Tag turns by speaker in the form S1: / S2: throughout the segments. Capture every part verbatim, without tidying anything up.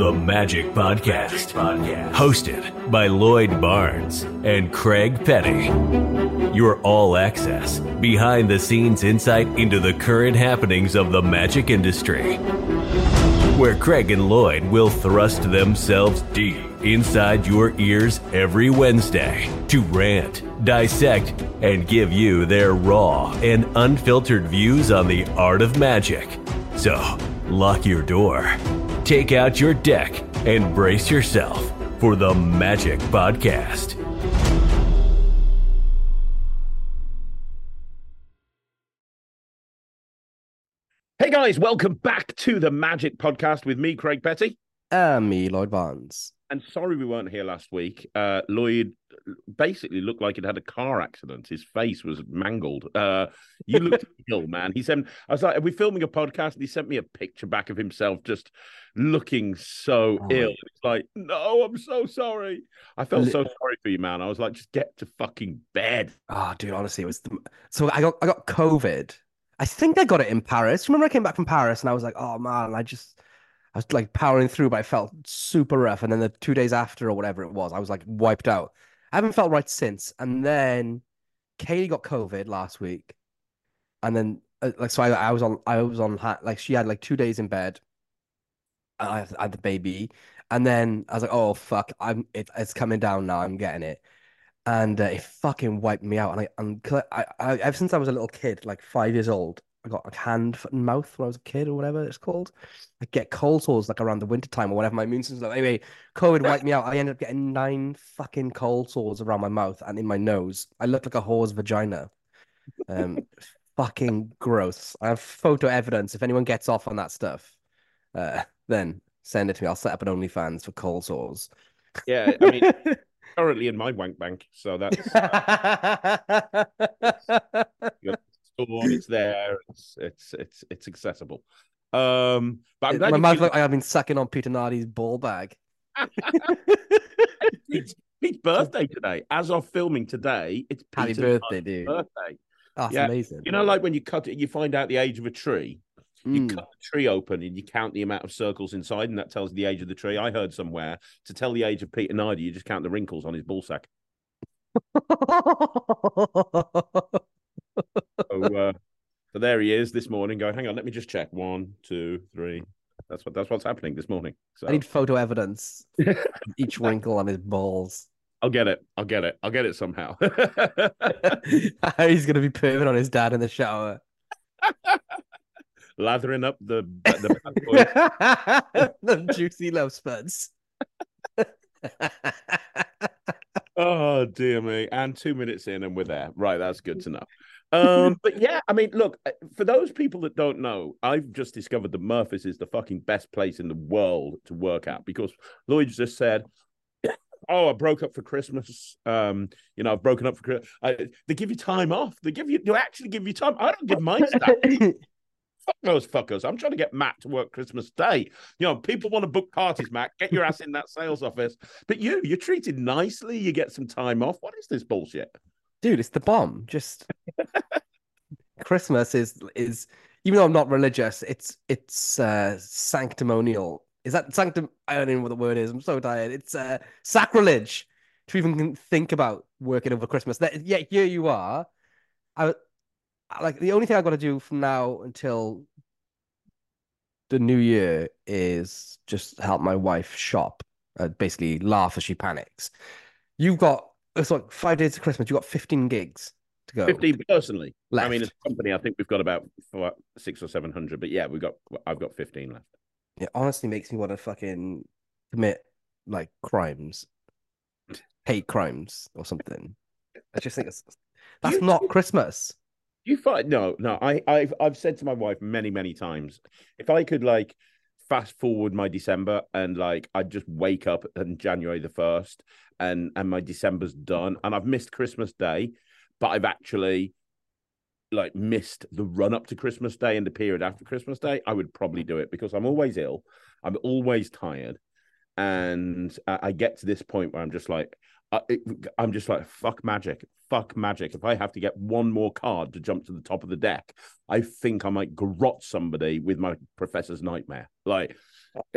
S1: The Magic Podcast, hosted by Lloyd Barnes and Craig Petty. Your all-access, behind-the-scenes insight into the current happenings of the magic industry, where Craig and Lloyd will thrust themselves deep inside your ears every Wednesday to rant, dissect, and give you their raw and unfiltered views on the art of magic. So, lock your door, take out your deck, and brace yourself for the Magic Podcast.
S2: Hey guys, welcome back to the Magic Podcast with me, Craig Petty.
S3: Uh, me, Lloyd Barnes.
S2: And sorry we weren't here last week. Uh, Lloyd basically looked like he'd had a car accident. His face was mangled. Uh, you looked ill, man. He sent. I was like, "Are we filming a podcast?" And he sent me a picture back of himself just looking so
S3: Oh.
S2: ill. It's like, no, I'm so sorry. I felt so sorry for you, man. I was like, just get to fucking bed.
S3: Oh, dude, honestly, it was the... so I got I got COVID. I think I got it in Paris. Remember, I came back from Paris and I was like, oh man, I just I was like powering through, but I felt super rough. And then the two days after or whatever it was, I was like wiped out. I haven't felt right since. And then Katie got COVID last week, and then uh, like so I, I was on I was on ha- like she had like two days in bed. I had, I had the baby, and then I was like, oh fuck, I'm it, it's coming down now. I'm getting it. And uh, it fucking wiped me out. And I, and 'cause I, I, ever since I was a little kid, like five years old, I got like hand, foot, and mouth when I was a kid or whatever it's called. I get cold sores like around the winter time or whatever. My immune system's like, anyway, COVID wiped me out. I ended up getting nine fucking cold sores around my mouth and in my nose. I looked like a whore's vagina. Um, fucking gross. I have photo evidence. If anyone gets off on that stuff, uh, then send it to me. I'll set up an OnlyFans for cold sores.
S2: Yeah, I mean. Currently in my wank bank, so that's uh, it's, it's there. It's it's it's it's accessible. Um, but I'm glad
S3: my
S2: you
S3: mouth
S2: feel...
S3: look like I've been sucking on Peter Nardi's ball bag.
S2: Pete's, Pete's birthday today. As of filming today, it's
S3: Happy
S2: Peter's
S3: birthday, dude!
S2: Birthday.
S3: Oh, that's
S2: yeah.
S3: amazing.
S2: You know, like when you cut it, you find out the age of a tree. You
S3: Mm.
S2: cut the tree open and you count the amount of circles inside, and that tells the age of the tree. I heard somewhere to tell the age of Peter Nardi, you just count the wrinkles on his ballsack. so, uh, so there he is this morning going, hang on, let me just check. One, two, three. That's what that's what's happening this morning. So
S3: I need photo evidence. Each wrinkle on his balls.
S2: I'll get it. I'll get it. I'll get it somehow.
S3: He's gonna be perving on his dad in the shower.
S2: Lathering up the the,
S3: the juicy love spuds.
S2: Oh dear me! And two minutes in, and we're there. Right, that's good to know. Um, but yeah, I mean, look, for those people that don't know, I've just discovered that Murphy's is the fucking best place in the world to work at because Lloyd just said, "Oh, I broke up for Christmas. Um, you know, I've broken up for Christmas. I, they give you time off. They give you, they actually give you time. I don't give my staff." Fuck those fuckers. I'm trying to get Matt to work Christmas Day. You know, people want to book parties, Matt. Get your ass in that sales office. But you, you're treated nicely. You get some time off. What is this bullshit?
S3: Dude, it's the bomb. Just Christmas is is even though I'm not religious, it's it's uh sanctimonial. Is that sanctum? I don't even know what the word is. I'm so tired. It's uh sacrilege to even think about working over Christmas. That, yeah, here you are. I like the only thing I've got to do from now until the new year is just help my wife shop, uh, basically laugh as she panics. You've got it's like five days of Christmas. You've got fifteen gigs to go.
S2: fifteen personally.
S3: Left.
S2: I mean, as a company, I think we've got about four, six or seven hundred. But yeah, we've got. I've got fifteen left.
S3: It honestly makes me want to fucking commit like crimes, hate crimes or something. I just think it's, that's
S2: You-
S3: not Christmas.
S2: You find no, no. I, I've I've said to my wife many, many times, if I could like fast forward my December and like I'd just wake up on January the first and and my December's done and I've missed Christmas Day, but I've actually like missed the run up to Christmas Day and the period after Christmas Day, I would probably do it because I'm always ill, I'm always tired, and I, I get to this point where I'm just like. Uh, it, I'm just like, fuck magic, fuck magic. If I have to get one more card to jump to the top of the deck, I think I might garrot somebody with my professor's nightmare. Like,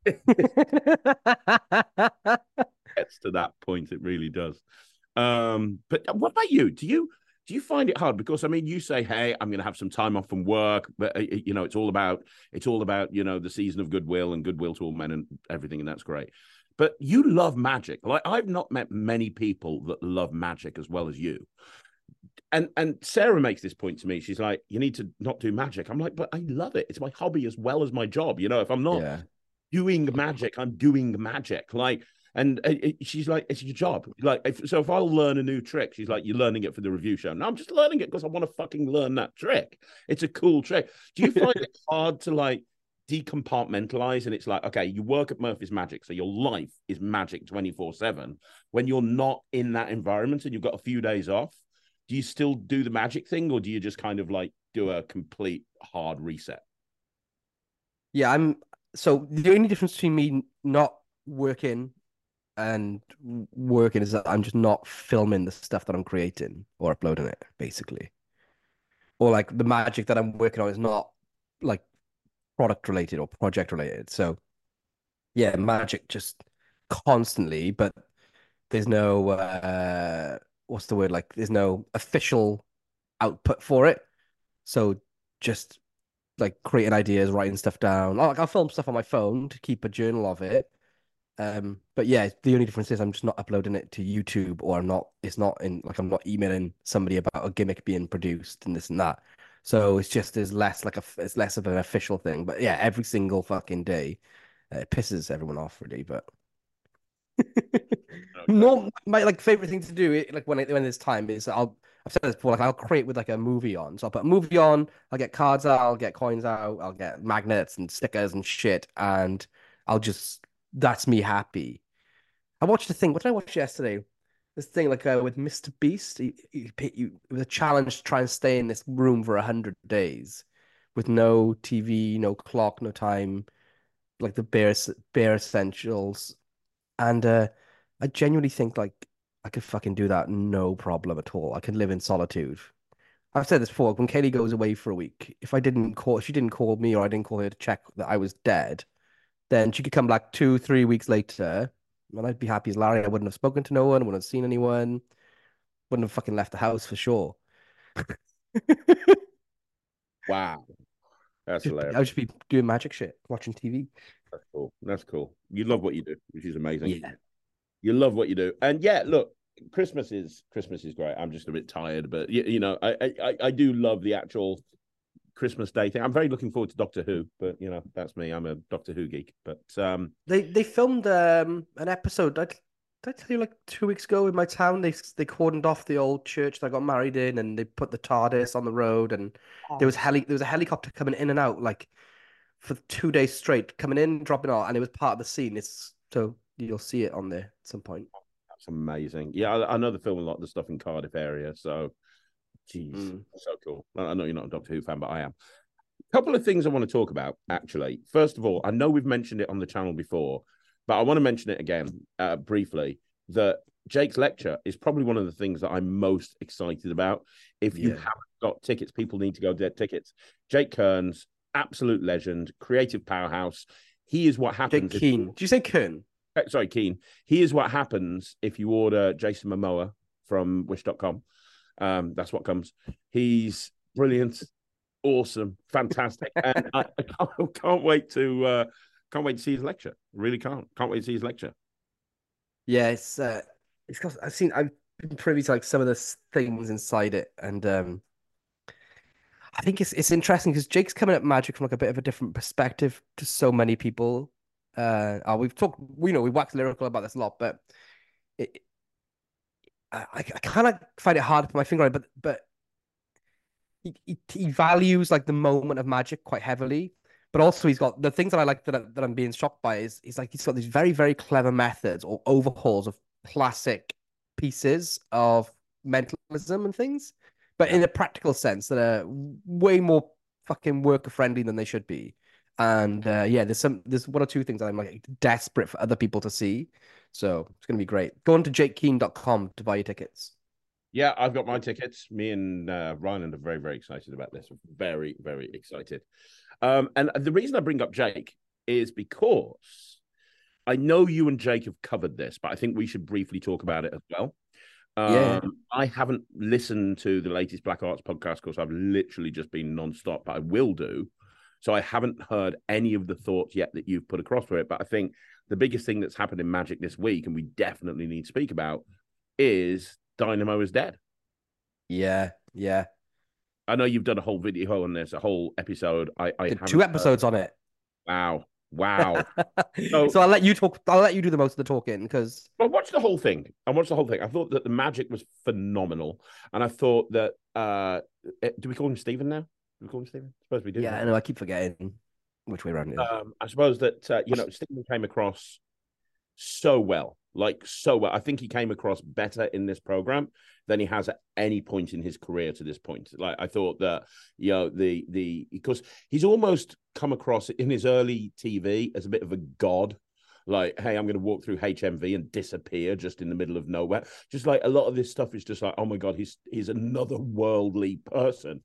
S2: Gets to that point, it really does. Um, but what about you? Do you do you find it hard? Because I mean, you say, "Hey, I'm going to have some time off from work," but uh, you know, it's all about it's all about you know the season of goodwill and goodwill to all men and everything, and that's great. But you love magic. Like I've not met many people that love magic as well as you. And and Sarah makes this point to me. She's like, "You need to not do magic." I'm like, "But I love it. It's my hobby as well as my job. You know, if I'm not
S3: Yeah.
S2: doing magic, I'm doing magic." Like, and uh, it, she's like, "It's your job." Like, if, so if I'll learn a new trick, she's like, "You're learning it for the review show." No, I'm just learning it because I want to fucking learn that trick. It's a cool trick. Do you find it hard to like decompartmentalize? And it's like, okay, you work at Murphy's Magic, so your life is magic twenty-four seven. When you're not in that environment and you've got a few days off, do you still do the magic thing, or do you just kind of like do a complete hard reset?
S3: Yeah, I'm so the only difference between me not working and working is that I'm just not filming the stuff that I'm creating or uploading it, basically. Or like the magic that I'm working on is not like product related or project related. So yeah, magic just constantly, but there's no uh what's the word? Like there's no official output for it. So just like creating ideas, writing stuff down. Like I'll film stuff on my phone to keep a journal of it. Um, but yeah, the only difference is I'm just not uploading it to YouTube, or I'm not. It's not in like I'm not emailing somebody about a gimmick being produced and this and that. So it's just there's less like a it's less of an official thing. But yeah, every single fucking day, uh, it pisses everyone off really. But
S2: Okay.
S3: no, my like favorite thing to do, it, like when it, when there's time, is I'll I've said this before. Like I'll create with like a movie on. So I'll put a movie on. I'll get cards out. I'll get coins out. I'll get magnets and stickers and shit. And I'll just that's me happy. I watched a thing. What did I watch yesterday? This thing like uh, with Mister Beast. He, he, he, it was a challenge to try and stay in this room for a hundred days with no T V, no clock, no time, like the bare bare essentials. And uh, I genuinely think like I could fucking do that no problem at all. I can live in solitude. I've said this before. When Kaylee goes away for a week, if I didn't call, if she didn't call me or I didn't call her to check that I was dead, then she could come back two, three weeks later, and I'd be happy as Larry. I wouldn't have spoken to no one, wouldn't have seen anyone, wouldn't have fucking left the house for sure.
S2: Wow. That's
S3: Just be,
S2: hilarious.
S3: I would just be doing magic shit, watching T V.
S2: That's cool. That's cool. You love what you do, which is amazing.
S3: Yeah.
S2: You love what you do. And yeah, look, Christmas is Christmas is great. I'm just a bit tired, but you, you know, I, I I do love the actual Christmas Day thing. I'm very looking forward to Doctor Who, but you know, that's me. I'm a Doctor Who geek. But um
S3: They they filmed um an episode. Did I, did I tell you like two weeks ago in my town? They they cordoned off the old church that I got married in, and they put the TARDIS on the road, and there was heli there was a helicopter coming in and out like for two days straight, coming in, dropping out, and it was part of the scene. It's so you'll see it on there at some point.
S2: that's amazing. Yeah, I, I know they're filming a lot of the stuff in Cardiff area. So geez,
S3: Mm.
S2: so cool. I know you're not a Doctor Who fan, but I am. A couple of things I want to talk about, actually. First of all, I know we've mentioned it on the channel before, but I want to mention it again uh, briefly, that Jake's lecture is probably one of the things that I'm most excited about. If you
S3: Yeah.
S2: haven't got tickets, people need to go get tickets. Jake Kearns, absolute legend, creative powerhouse. He is what happens.
S3: Jake Keen. Did you say Kern?
S2: If, sorry, Keen. He is what happens if you order Jason Momoa from wish dot com. Um, that's what comes. He's brilliant, awesome, fantastic, and I, I can't, can't wait to uh, can't wait to see his lecture. Really can't can't wait to see his lecture.
S3: Yeah, it's uh, it's got, I've seen I've been privy to like some of the s- things inside it, and um, I think it's it's interesting because Jake's coming at magic from like a bit of a different perspective to so many people. Uh, uh we've talked, we know we've waxed lyrical about this a lot, but it, I I kind of find it hard to put my finger on it, but but he, he he values like the moment of magic quite heavily. But also he's got the things that I like that, I, that I'm being shocked by is he's like he's got these very, very clever methods or overhauls of classic pieces of mentalism and things, but
S2: Yeah.
S3: in a practical sense that are way more fucking worker friendly than they should be. And uh, yeah, there's some there's one or two things that I'm like desperate for other people to see. So it's gonna be great. Go on to jake keen dot com to buy your tickets.
S2: Yeah, I've got my tickets. Me and uh, Ryan are very, very excited about this. Very, very excited. Um, and the reason I bring up Jake is because I know you and Jake have covered this, but I think we should briefly talk about it as well.
S3: Yeah.
S2: Um, I haven't listened to the latest Black Arts podcast because I've literally just been nonstop, but I will do. So I haven't heard any of the thoughts yet that you've put across for it. But I think the biggest thing that's happened in Magic this week, and we definitely need to speak about, is Dynamo is dead.
S3: Yeah, yeah.
S2: I know you've done a whole video on this, a whole episode. I, I
S3: Did
S2: haven't
S3: two episodes
S2: heard.
S3: on it.
S2: Wow. Wow.
S3: So, so I'll let you talk. I'll let you do the most of the talking because.
S2: I watched the whole thing. I watched the whole thing. I thought that the magic was phenomenal, and I thought that. Uh, do we call him Stephen now? Do we call him Stephen? I suppose we do.
S3: Yeah, I know. I keep forgetting which way around it is.
S2: Um, I suppose that uh, you know Stephen came across so well, like so well. I think he came across better in this program than he has at any point in his career to this point. Like I thought that, you know, the the because he's almost come across in his early T V as a bit of a god. Like, hey, I'm going to walk through H M V and disappear just in the middle of nowhere. Just like a lot of this stuff is just like, oh my god, he's he's another worldly person.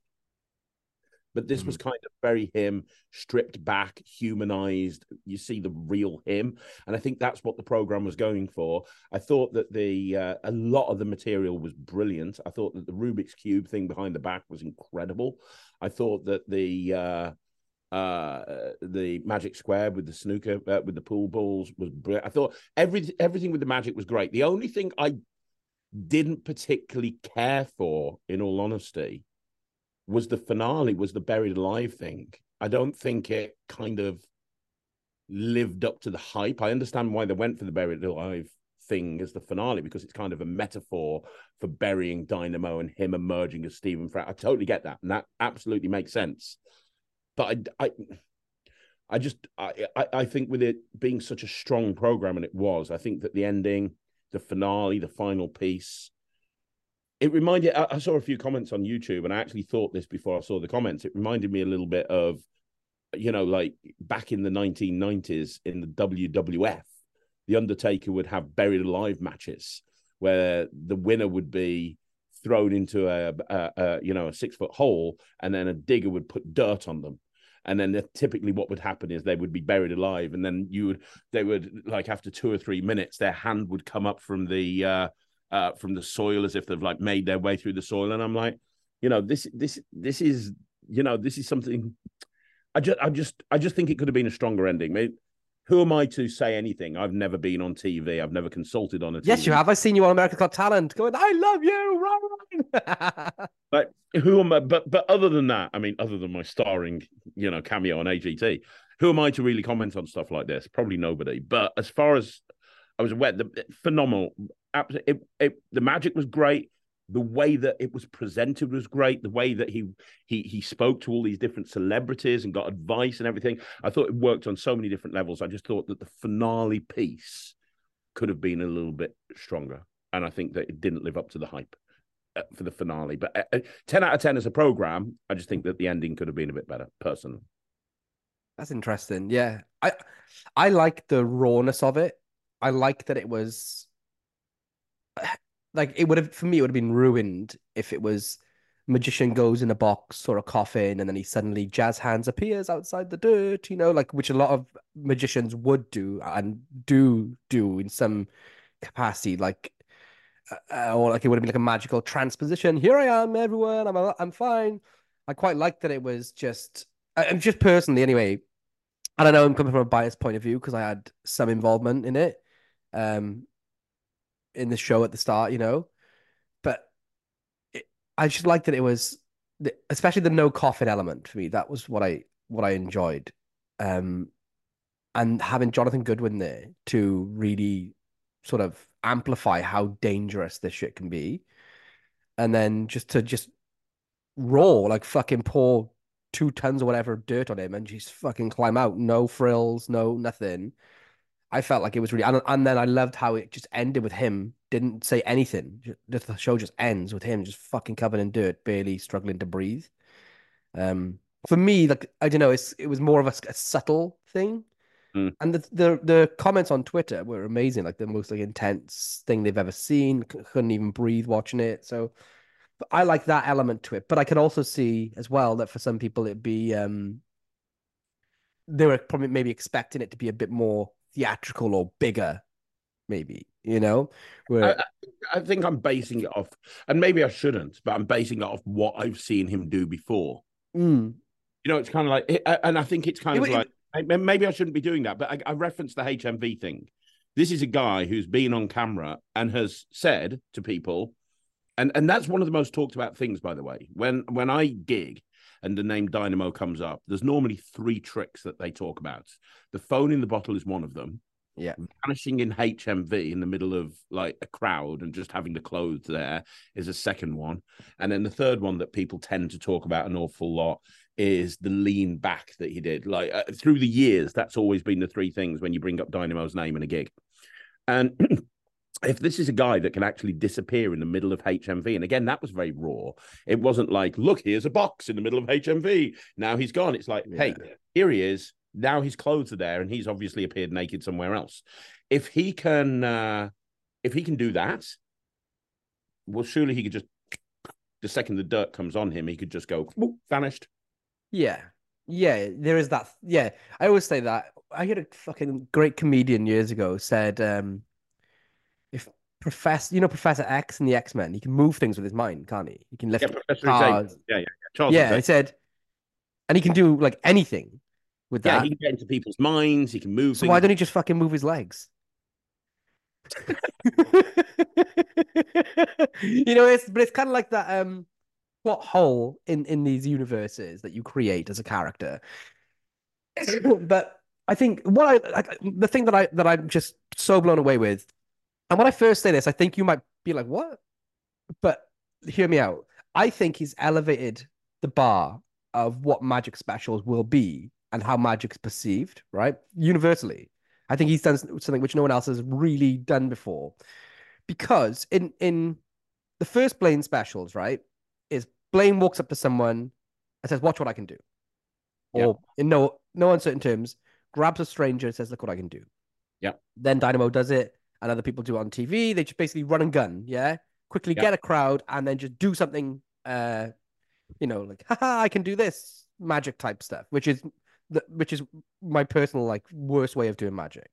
S2: But this mm-hmm. was kind of very him, stripped back, humanized. You see the real him, and I think that's what the program was going for. I thought that the uh, a lot of the material was brilliant. I thought that the Rubik's Cube thing behind the back was incredible. I thought that the uh, uh, the Magic Square with the snooker uh, with the pool balls was brilliant. I thought every everything with the Magic was great. The only thing I didn't particularly care for, in all honesty, was the finale, was the buried alive thing. I don't think it kind of lived up to the hype. I understand why they went for the buried alive thing as the finale, because it's kind of a metaphor for burying Dynamo and him emerging as Stephen Fry. I totally get that, and that absolutely makes sense. But I, I, I just, I, I think with it being such a strong program, and it was, I think that the ending, the finale, the final piece, it reminded, I saw a few comments on YouTube, and I actually thought this before I saw the comments. It reminded me a little bit of, you know, like back in the nineteen nineties in the W W F, The Undertaker would have buried alive matches where the winner would be thrown into a, a, a you know, a six foot hole, and then a digger would put dirt on them. And then the, typically what would happen is they would be buried alive. And then you would, they would, like after two or three minutes, their hand would come up from the, uh, Uh, from the soil as if they've like made their way through the soil. And I'm like, you know, this, this, this is, you know, this is something. I just, I just, I just think it could have been a stronger ending. Maybe, who am I to say anything? I've never been on T V. I've never consulted on a T V.
S3: Yes, you have. I've seen you on America's Got Talent going, I love you, Ryan.
S2: Like, who am I? But, but other than that, I mean, other than my starring, you know, cameo on A G T, who am I to really comment on stuff like this? Probably nobody. But as far as I was aware, the phenomenal. It, it, the magic was great. The way that it was presented was great. The way that he he he spoke to all these different celebrities and got advice and everything. I thought it worked on so many different levels. I just thought that the finale piece could have been a little bit stronger. And I think that it didn't live up to the hype uh, for the finale. But uh, ten out of ten as a program, I just think that the ending could have been a bit better, personally.
S3: That's interesting. Yeah. I I like the rawness of it. I like that it was... Like it would have, for me, it would have been ruined if it was magician goes in a box or a coffin and then he suddenly jazz hands appears outside the dirt, you know, like which a lot of magicians would do and do do in some capacity, like uh, or like it would have been like a magical transposition. Here I am, everyone. I'm I'm fine. I quite like that it was just, I'm just personally anyway. I don't know. I'm coming from a biased point of view because I had some involvement in it. Um. in the show at the start, you know, but it, I just liked that it was, the, especially the no coffin element for me. That was what I what I enjoyed, um, and having Jonathan Goodwin there to really sort of amplify how dangerous this shit can be, and then just to just raw like fucking pour two tons or whatever of dirt on him and just fucking climb out, no frills, no nothing. I felt like it was really, and, and then I loved how it just ended with him, didn't say anything. Just, the show just ends with him just fucking covered in dirt, barely struggling to breathe. Um, for me, like, I don't know, it's, it was more of a, a subtle thing.
S2: Mm.
S3: And the, the the comments on Twitter were amazing, like the most like intense thing they've ever seen. Couldn't even breathe watching it. So I like that element to it. But I could also see as well that for some people it'd be, um, they were probably maybe expecting it to be a bit more theatrical or bigger, maybe, you know? Where
S2: I, I think I'm basing it off, and maybe I shouldn't, but I'm basing it off what I've seen him do before.
S3: mm,
S2: You know, it's kind of like, and I think it's kind
S3: it,
S2: of
S3: it,
S2: like, maybe I shouldn't be doing that, but I, I referenced the H M V thing. This is a guy who's been on camera and has said to people, and, and that's one of the most talked about things, by the way. When when I gig and the name Dynamo comes up, there's normally three tricks that they talk about. The phone in the bottle is one of them.
S3: yeah.
S2: Vanishing in H M V in the middle of like a crowd and just having the clothes there is a second one. And then the third one that people tend to talk about an awful lot is the lean back that he did. Like uh, through the years, that's always been the three things when you bring up Dynamo's name in a gig. And if this is a guy that can actually disappear in the middle of H M V, and again, that was very raw. It wasn't like, look, here's a box in the middle of H M V. Now he's gone. It's like, yeah. Hey, here he is. Now his clothes are there, and he's obviously appeared naked somewhere else. If he can, uh, if he can do that, well, surely he could just, the second the dirt comes on him, he could just go, vanished.
S3: Yeah. Yeah, there is that. Yeah, I always say that. I heard a fucking great comedian years ago said, um, if Professor, you know, Professor X in the X-Men, he can move things with his mind, can't he? He can lift
S2: yeah, Professor
S3: cars.
S2: Yeah, yeah, yeah. Charles
S3: yeah, he said, and he can do like anything with
S2: yeah,
S3: that.
S2: he can get into people's minds. He can move.
S3: So
S2: things.
S3: why don't he just fucking move his legs? you know, it's but it's kind of like that um plot hole in in these universes that you create as a character. But I think what I like, the thing that I that I'm just so blown away with, and when I first say this, I think you might be like, "What?" But hear me out. I think he's elevated the bar of what magic specials will be and how magic's perceived, right? Universally. I think he's done something which no one else has really done before. Because in in the first Blaine specials, right, is Blaine walks up to someone and says, "Watch what I can do." Or yeah. in no no uncertain terms, grabs a stranger and says, "Look what I can do."
S2: Yeah.
S3: Then Dynamo does it, and other people do it on T V. They just basically run and gun, yeah? Quickly yeah. get a crowd and then just do something, uh, you know, like, haha, I can do this magic type stuff, which is the, which is my personal, like, worst way of doing magic.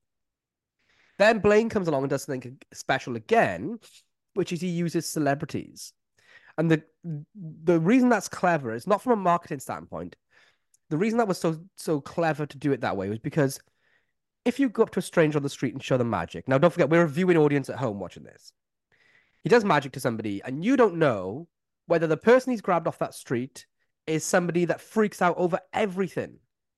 S3: Then Blaine comes along and does something special again, which is he uses celebrities. And the the reason that's clever is not from a marketing standpoint. The reason that was so so clever to do it that way was because if you go up to a stranger on the street and show them magic, now don't forget, we're a viewing audience at home watching this. He does magic to somebody, and you don't know whether the person he's grabbed off that street is somebody that freaks out over everything,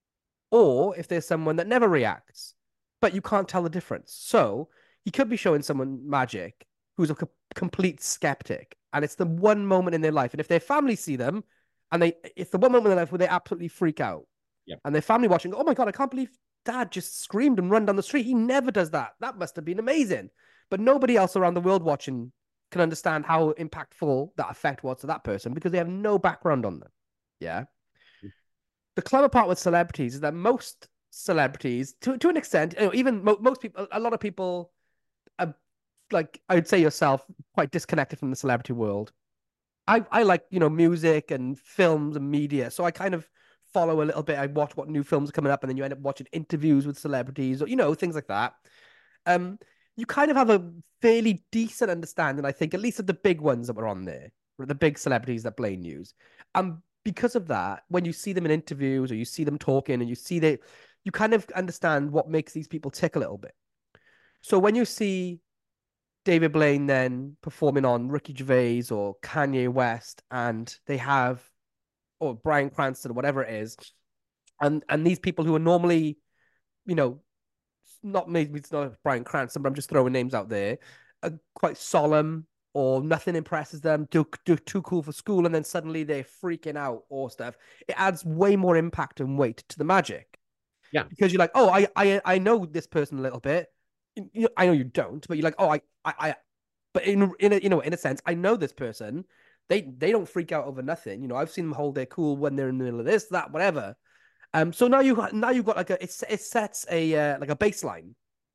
S3: or if there's someone that never reacts, but you can't tell the difference. So he could be showing someone magic who's a co- complete skeptic, and it's the one moment in their life. And if their family see them, and they, it's the one moment in their life where they absolutely freak out.
S2: Yep.
S3: And their family watching, oh my God, I can't believe Dad just screamed and run down the street. He never does that. That must have been amazing. But nobody else around the world watching can understand how impactful that effect was to that person because they have no background on them. Yeah. Mm-hmm. The clever part with celebrities is that most celebrities, to, to an extent, you know, even mo- most people, a lot of people, are, like I would say yourself, quite disconnected from the celebrity world. I, I like, you know, music and films and media. So I kind of follow a little bit. I watch what new films are coming up, and then you end up watching interviews with celebrities or, you know, things like that. Um, you kind of have a fairly decent understanding, I think, at least of the big ones that were on there, the big celebrities that Blaine used. And because of that, when you see them in interviews or you see them talking and you see they, you kind of understand what makes these people tick a little bit. So when you see David Blaine then performing on Ricky Gervais or Kanye West, and they have, or Bryan Cranston or whatever it is, and and these people who are normally, you know, not maybe it's not Bryan Cranston, but I'm just throwing names out there, are quite solemn or nothing impresses them, do, do too cool for school, and then suddenly they're freaking out or stuff. It adds way more impact and weight to the magic.
S2: Yeah,
S3: because you're like, oh, I I I know this person a little bit. You know, I know you don't, but you're like, oh, I, I, I, but in in a, you know, in a sense, I know this person. They they don't freak out over nothing. You know, I've seen them hold their cool when they're in the middle of this, that, whatever. Um, so now you now you've got like a it it sets a uh, like a baseline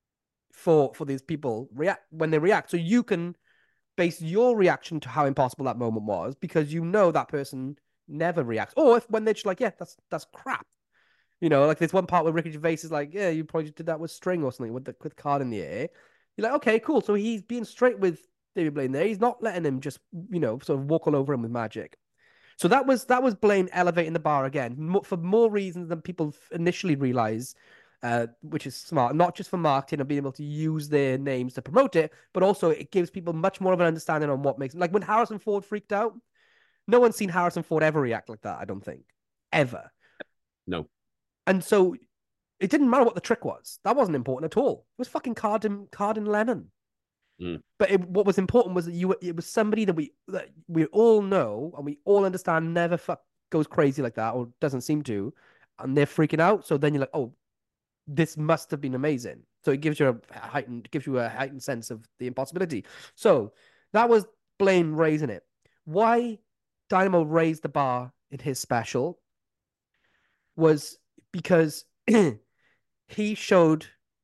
S3: for for these people react when they react, so you can base your reaction to how impossible that moment was because you know that person never reacts, or if when they're just like, yeah, that's that's crap. You know, like there's one part where Ricky Gervais is like, yeah, you probably did that with string or something with the with card in the air. You're like, okay, cool. So he's being straight with David Blaine there. He's not letting him just, you know, sort of walk all over him with magic. So that was that was Blaine elevating the bar again for more reasons than people initially realize, uh, which is smart. Not just for marketing and being able to use their names to promote it, but also it gives people much more of an understanding on what makes like when Harrison Ford freaked out. No one's seen Harrison Ford ever react like that. I don't think ever.
S2: No.
S3: And so it didn't matter what the trick was. That wasn't important at all. It was fucking Cardin Cardin Lennon.
S2: Mm.
S3: But it, what was important was that you were, it was somebody that we that we all know and we all understand never fuck goes crazy like that or doesn't seem to, and they're freaking out. So then you're like, oh, this must have been amazing. So it gives you a heightened gives you a heightened sense of the impossibility. So that was Blaine raising it. Why Dynamo raised the bar in his special was because he showed.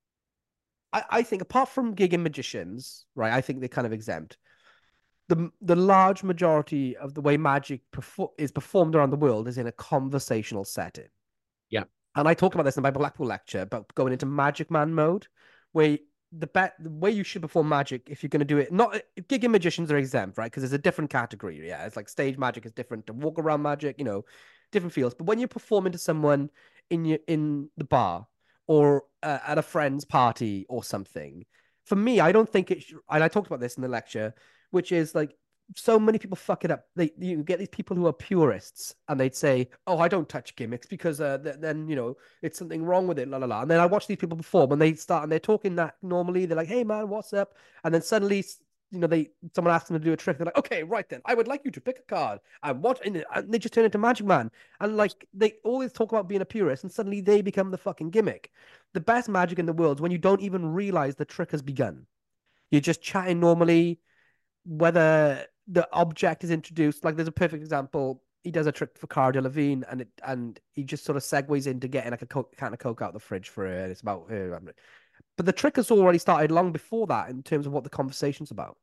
S3: I, I think apart from gigging magicians, right? I think they're kind of exempt. The the large majority of the way magic perfor- is performed around the world is in a conversational setting.
S2: Yeah.
S3: And I talked about this in my Blackpool lecture about going into Magic Man mode, where the bet the way you should perform magic if you're going to do it. Not gigging magicians are exempt, right? Because there's a different category. Yeah, it's like stage magic is different to walk around magic. You know, different fields. But when you're performing to someone in your in the bar or uh, at a friend's party or something, for me, I don't think it. Should, and I talked about this in the lecture, which is like so many people fuck it up. They you get these people who are purists and they'd say, "Oh, I don't touch gimmicks because uh, th- then you know it's something wrong with it." La la la. And then I watch these people perform and they start and they're talking that normally. They're like, "Hey man, what's up?" And then suddenly, you know, they someone asks them to do a trick. They're like, "Okay, right then, I would like you to pick a card." And what? And they just turn into Magic Man. And like they always talk about being a purist, and suddenly they become the fucking gimmick. The best magic in the world is when you don't even realize the trick has begun. You're just chatting normally whether the object is introduced. Like there's a perfect example. He does a trick for Cara Delevingne, and it and he just sort of segues into getting like a coke, can of Coke out of the fridge for her. And it's about her. But the trick has already started long before that in terms of what the conversation's about.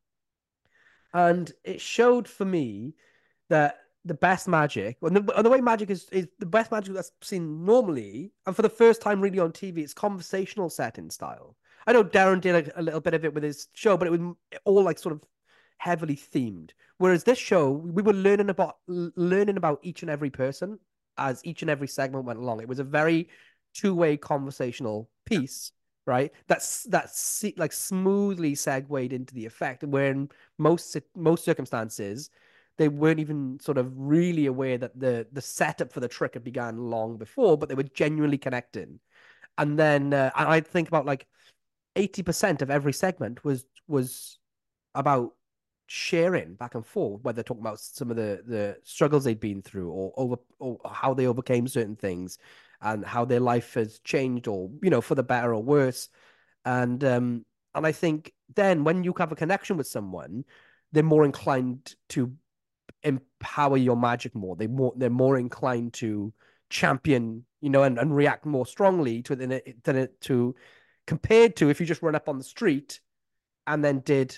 S3: And it showed for me that the best magic, and the, and the way magic is, is the best magic that's seen normally, and for the first time really on T V, it's conversational setting style. I know Darren did a, a little bit of it with his show, but it was all like sort of heavily themed. Whereas this show, we were learning about learning about each and every person as each and every segment went along. It was a very two-way conversational piece, right? That's that's like smoothly segued into the effect. Where in most most circumstances, they weren't even sort of really aware that the the setup for the trick had began long before, but they were genuinely connecting. And then uh, I think about like eighty percent of every segment was was about sharing back and forth, whether talking about some of the the struggles they'd been through or over or how they overcame certain things and how their life has changed or you know for the better or worse. And um and I think then when you have a connection with someone, they're more inclined to empower your magic more. They more they're more inclined to champion, you know, and, and react more strongly to it than it to compared to if you just run up on the street and then did,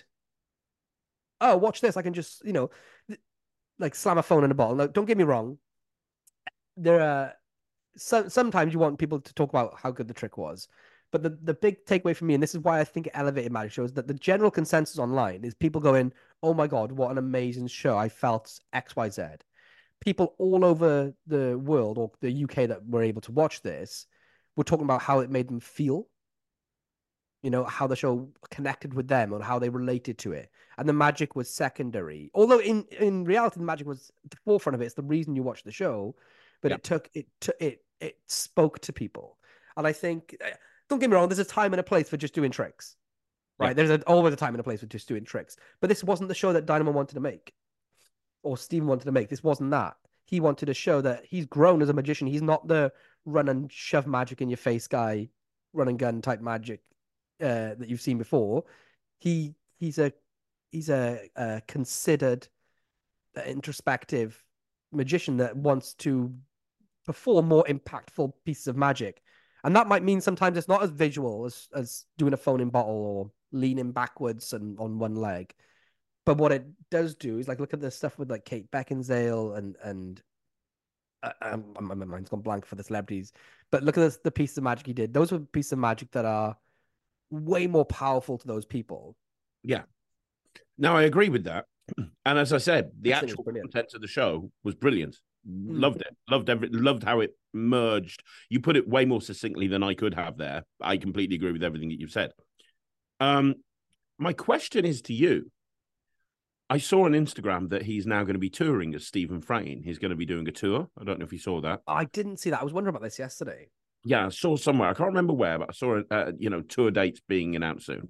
S3: oh, watch this. I can just, you know, like slam a phone in a bottle. Now, don't get me wrong. There are some, sometimes you want people to talk about how good the trick was. But the, the big takeaway for me, and this is why I think it elevated magic shows, that the general consensus online is people going, oh my God, what an amazing show. I felt X, Y, Z. People all over the world or the U K that were able to watch this were talking about how it made them feel, you know, how the show connected with them and how they related to it. And the magic was secondary. Although in, in reality, the magic was at the forefront of it. It's the reason you watch the show. But yeah. it took it to it it spoke to people. And I think, don't get me wrong, there's a time and a place for just doing tricks. Right. Yeah. There's a, always a time and a place for just doing tricks. But this wasn't the show that Dynamo wanted to make. Or Steven wanted to make. This wasn't that. He wanted to show that he's grown as a magician. He's not the run and shove magic in your face guy, run and gun type magic uh, that you've seen before. He he's a he's a, a considered, uh, introspective magician that wants to perform more impactful pieces of magic, and that might mean sometimes it's not as visual as as doing a phone in bottle or leaning backwards and on one leg. But what it does do is like look at the stuff with like Kate Beckinsale and and uh, um, my my mind's gone blank for the celebrities. But look at this, the piece of magic he did. Those were pieces of magic that are way more powerful to those people.
S2: Yeah. Now I agree with that. And as I said, the
S3: I think it's
S2: actual
S3: brilliant.
S2: content of the show was brilliant.
S3: Mm.
S2: Loved it. Loved every loved how it merged. You put it way more succinctly than I could have there. I completely agree with everything that you've said. Um, my question is to you. I saw on Instagram that he's now going to be touring as Stephen Frayne. He's going to be doing a tour. I don't know if you saw that.
S3: I didn't see that. I was wondering about this yesterday.
S2: Yeah, I saw somewhere. I can't remember where, but I saw uh, you know tour dates being announced soon.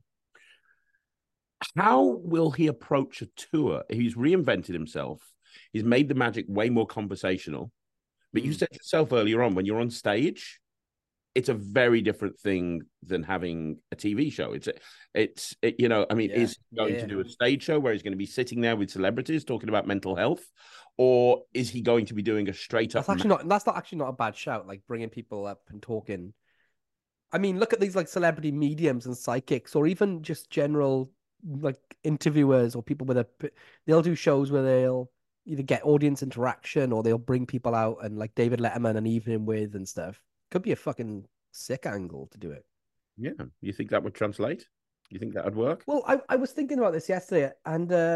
S2: How will he approach a tour? He's reinvented himself. He's made the magic way more conversational. But you
S3: Mm.
S2: said yourself earlier on, when you're on stage, it's a very different thing than having a T V show. It's, it's, it, you know, I mean,
S3: Yeah,
S2: is he going
S3: yeah.
S2: to do a stage show where he's going to be sitting there with celebrities talking about mental health, or is he going to be doing a straight up?
S3: That's actually not. That's not actually not a bad shout. Like bringing people up and talking. I mean, look at these like celebrity mediums and psychics, or even just general like interviewers or people with a. They'll do shows where they'll either get audience interaction or they'll bring people out and like David Letterman and evening with and stuff. Could be a fucking sick angle to do it.
S2: Yeah, you think that would translate? You think that would work?
S3: Well, I, I was thinking about this yesterday, and uh,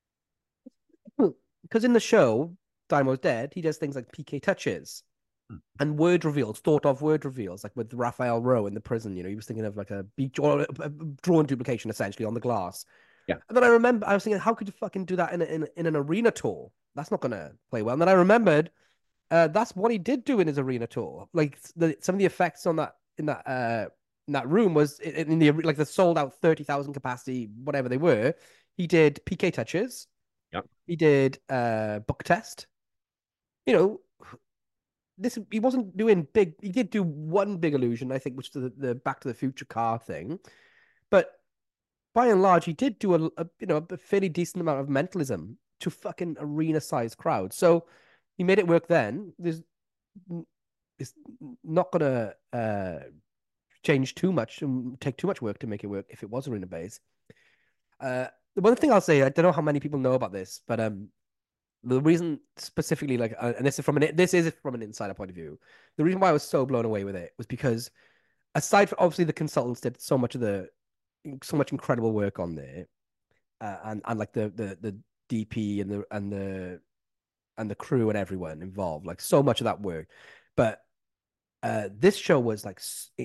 S3: because in the show, Daimo's dead, he does things like P K touches and word reveals, thought of word reveals, like with Raphael Rowe in the prison. You know, he was thinking of like a beach or a drawn duplication essentially on the glass.
S2: Yeah.
S3: And then I remember I was thinking, how could you fucking do that in a, in, in an arena tour? That's not gonna play well. And then I remembered uh, that's what he did do in his arena tour. Like the, some of the effects on that in that uh in that room was in, in the like the sold out thirty thousand capacity, whatever they were. He did P K touches.
S2: Yep.
S3: He did uh book test. You know, this he wasn't doing big. He did do one big illusion, I think, which is the, the Back to the Future car thing. But by and large, he did do a, a you know a fairly decent amount of mentalism to fucking arena sized crowds. So he made it work. Then there's it's not gonna uh, change too much and take too much work to make it work if it was arena based. Uh, the one thing I'll say, I don't know how many people know about this, but um, the reason specifically, like, uh, and this is from an this is from an insider point of view. The reason why I was so blown away with it was because, aside from obviously the consultants did so much of the, so much incredible work on there, uh, and and like the the the D P and the and the and the crew and everyone involved, like so much of that work, but uh, this show was like it,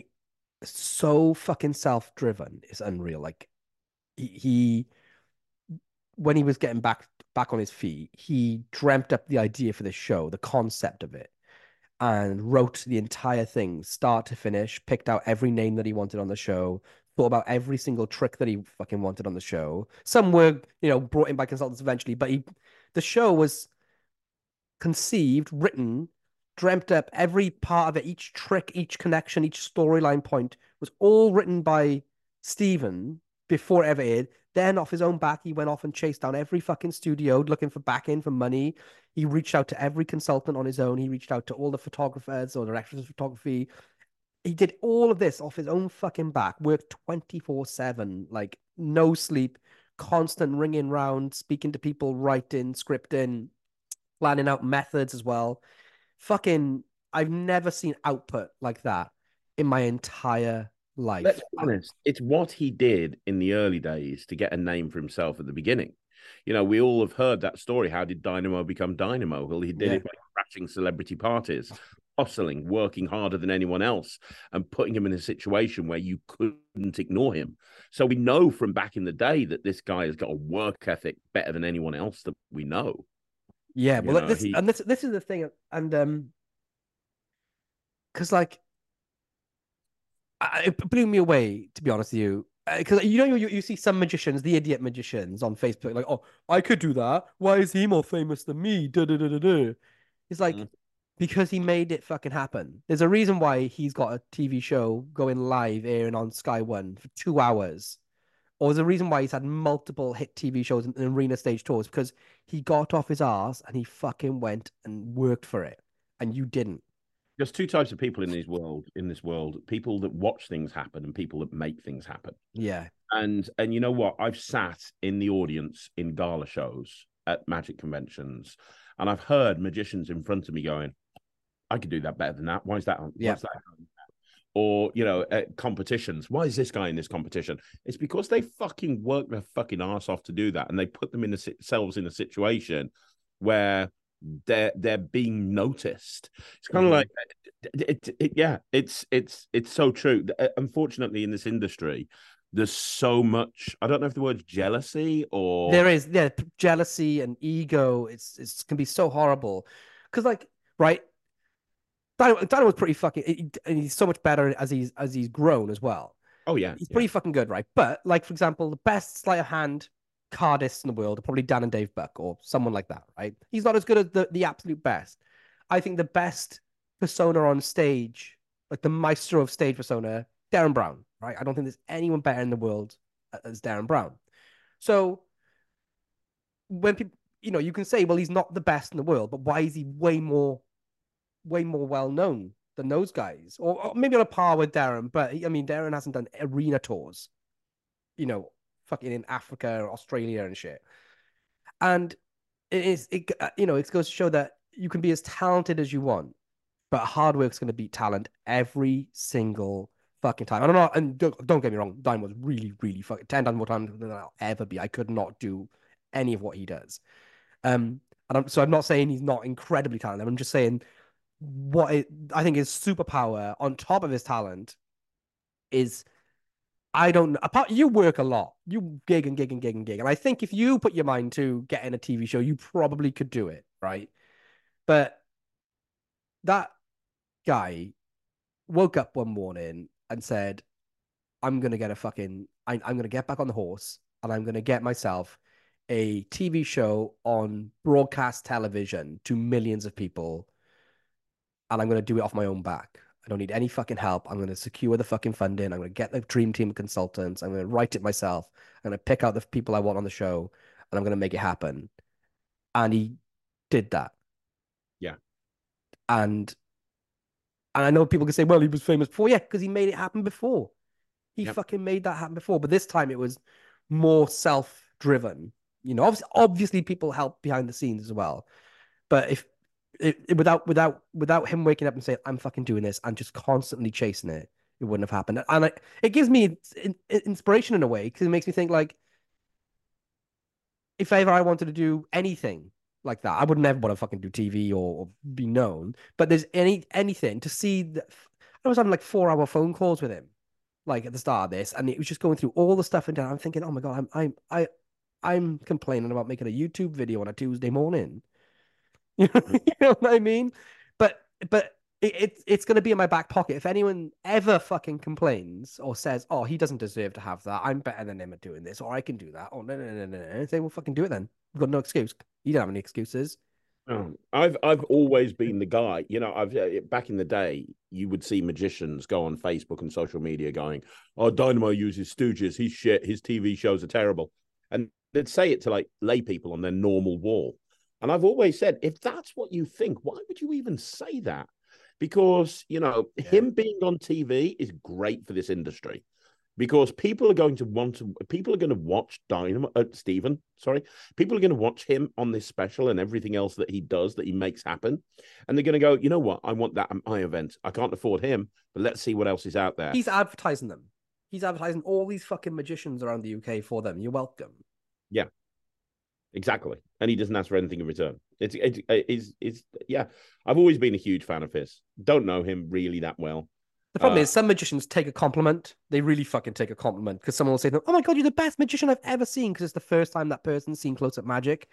S3: so fucking self driven. It's unreal. Like he, he when he was getting back back on his feet, he dreamt up the idea for this show, the concept of it, and wrote the entire thing, start to finish, picked out every name that he wanted on the show, thought about every single trick that he fucking wanted on the show. Some were, you know, brought in by consultants eventually, but he the show was conceived, written, dreamt up, every part of it, each trick, each connection, each storyline point was all written by Stephen before it ever aired. Then off his own back, he went off and chased down every fucking studio looking for back-in for money. He reached out to every consultant on his own. He reached out to all the photographers or directors of photography. He did all of this off his own fucking back, worked twenty-four seven, like no sleep, constant ringing round, speaking to people, writing, scripting, planning out methods as well. Fucking, I've never seen output like that in my entire life.
S2: Let's be honest, it's what he did in the early days to get a name for himself at the beginning. You know, we all have heard that story. How did Dynamo become Dynamo? Well, he did
S3: Yeah.
S2: it by crashing celebrity parties, hustling, working harder than anyone else, and putting him in a situation where you couldn't ignore him. So we know from back in the day that this guy has got a work ethic better than anyone else that we know.
S3: Yeah,
S2: You
S3: well,
S2: know,
S3: this
S2: he-
S3: and this this is the thing, and um, because like, I, it blew me away to be honest with you. Because you know you, you see some magicians, the idiot magicians on Facebook, like, oh, I could do that. Why is he more famous than me? Da da da da da. It's like
S2: Mm.
S3: because he made it fucking happen. There's a reason why he's got a T V show going live, airing on Sky One for two hours. Or there's a reason why he's had multiple hit T V shows and arena stage tours because he got off his ass and he fucking went and worked for it, and you didn't.
S2: There's two types of people in this world. In this world, people that watch things happen and people that make things happen.
S3: Yeah,
S2: And and you know what? I've sat in the audience in gala shows at magic conventions, and I've heard magicians in front of me going, I could do that better than that. Why is that?
S3: Yeah.
S2: What's that? Or, you know, uh, competitions. Why is this guy in this competition? It's because they fucking work their fucking ass off to do that, and they put them in themselves in a situation where they're they're being noticed. It's kind of
S3: Mhm.
S2: like, it, it, it, yeah, it's it's it's so true. Uh, Unfortunately, in this industry, there's so much. I don't know if the word's jealousy or
S3: There is, yeah, p- jealousy and ego. It's it's can be so horrible. Because like, right, Dino, Dino was pretty fucking he- and he's so much better as he's as he's grown as well.
S2: oh yeah,
S3: He's
S2: yeah,
S3: pretty fucking good, right? But like, for example, the best sleight of hand cardists in the world are probably Dan and Dave Buck or someone like that, right? He's not as good as the, the absolute best. I think the best persona on stage, like the maestro of stage persona, Darren Brown, right? I don't think there's anyone better in the world as Darren Brown. So when people, you know, you can say, well, he's not the best in the world, but why is he way more, way more well known than those guys? Or, or maybe on a par with Darren, but he, I mean, Darren hasn't done arena tours, you know, fucking in Africa or Australia and shit. And it is, it, uh, you know, it goes to show that you can be as talented as you want, but hard work's going to beat talent every single fucking time. I don't know, and don't, don't get me wrong, Dime was really, really fucking ten times more talented than I'll ever be. I could not do any of what he does. Um, and I'm, so I'm not saying he's not incredibly talented. I'm just saying what it, I think his superpower on top of his talent is I don't know. Apart, you work a lot. You gig and gig and gig and gig. And I think if you put your mind to getting a T V show, you probably could do it, right? But that guy woke up one morning and said, I'm going to get a fucking, I, I'm going to get back on the horse and I'm going to get myself a T V show on broadcast television to millions of people. And I'm going to do it off my own back. I don't need any fucking help. I'm going to secure the fucking funding. I'm going to get the dream team of consultants. I'm going to write it myself. I'm going to pick out the people I want on the show and I'm going to make it happen. And he did that.
S2: yeah,
S3: And and I know people can say, well, he was famous before. Yeah, because he made it happen before. He
S2: yep.
S3: fucking made that happen before. But this time it was more self-driven. You know, obviously, obviously people help behind the scenes as well. But if it, it, without without without him waking up and saying, I'm fucking doing this, I'm just constantly chasing it, it wouldn't have happened. And I, it gives me in, inspiration in a way because it makes me think like, if ever I wanted to do anything like that, I would never want to fucking do T V or, or be known. But there's any anything to see that I was having like four hour phone calls with him, like at the start of this, and it was just going through all the stuff and I'm thinking, oh my god, I'm I'm I I'm complaining about making a YouTube video on a Tuesday morning. You know, you know what I mean? But but it, it it's going to be in my back pocket. If anyone ever fucking complains or says, "Oh, he doesn't deserve to have that. I'm better than him at doing this, or I can do that," oh no no no no no, say, "Well, fucking do it then. We've got no excuse. You don't have any excuses."
S2: Um, I've I've always been the guy. You know, I've uh, back in the day, you would see magicians go on Facebook and social media going, "Oh, Dynamo uses stooges. He's shit. His T V shows are terrible," and they'd say it to like lay people on their normal wall. And I've always said, if that's what you think, why would you even say that? Because you know,
S3: Yeah.
S2: him being on T V is great for this industry. Because people are going to want to, people are going to watch Dynamo, uh, Stephen, sorry, people are going to watch him on this special and everything else that he does, that he makes happen. And they're going to go, you know what? I want that at my event. I can't afford him, but let's see what else is out there.
S3: He's advertising them. He's advertising all these fucking magicians around the U K for them. You're welcome.
S2: Yeah, exactly. And he doesn't ask for anything in return. It's, it's, it's, it's yeah, I've always been a huge fan of his. Don't know him really that well.
S3: The problem
S2: Uh,
S3: is some magicians take a compliment. They really fucking take a compliment because someone will say to them, "Oh my god, you're the best magician I've ever seen," because it's the first time that person's seen close-up magic.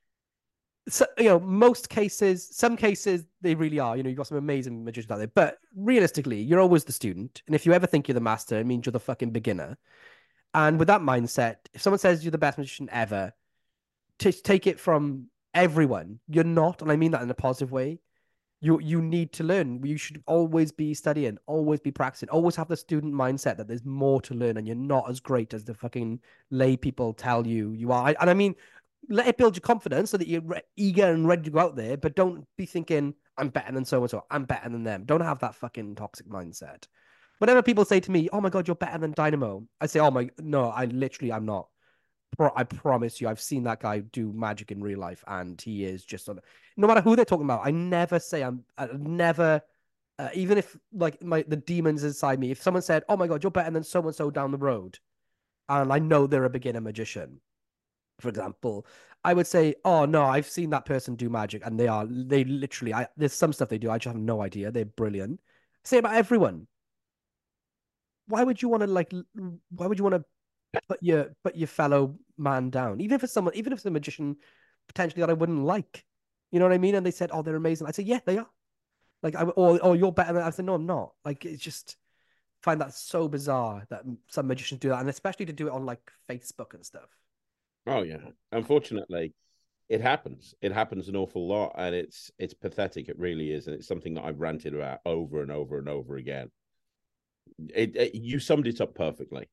S3: So, you know, most cases, some cases, they really are. You know, you've got some amazing magicians out there. But realistically, you're always the student. And if you ever think you're the master, it means you're the fucking beginner. And with that mindset, if someone says you're the best magician ever, t- take it from everyone. You're not, and I mean that in a positive way. You you need to learn. You should always be studying, always be practicing, always have the student mindset that there's more to learn and you're not as great as the fucking lay people tell you you are. And I mean, let it build your confidence so that you're re- eager and ready to go out there, but don't be thinking, I'm better than so and so, I'm better than them. Don't have that fucking toxic mindset. Whenever people say to me, oh my God, you're better than Dynamo, I say, oh my, no, I literally, I'm not. pro- I promise you, I've seen that guy do magic in real life, and he is just on. No matter who they're talking about, I never say I'm. I never, uh, even if like my the demons inside me. If someone said, "Oh my God, you're better than so and so down the road," and I know they're a beginner magician, for example, I would say, "Oh no, I've seen that person do magic, and they are they literally. I there's some stuff they do. I just have no idea. They're brilliant." Say about everyone. Why would you want to like? Why would you want to put your put your fellow man down, even if it's someone, even if it's a magician potentially that I wouldn't like, you know what I mean? And they said, "Oh, they're amazing." I'd say, "Yeah, they are." Like, I or or you're better than. I said, "No, I'm not." Like, it's just find that so bizarre that some magicians do that, and especially to do it on like Facebook and stuff.
S2: Oh yeah. Unfortunately, it happens. It happens an awful lot, and it's it's pathetic. It really is, and it's something that I've ranted about over and over and over again. It, it you summed it up perfectly.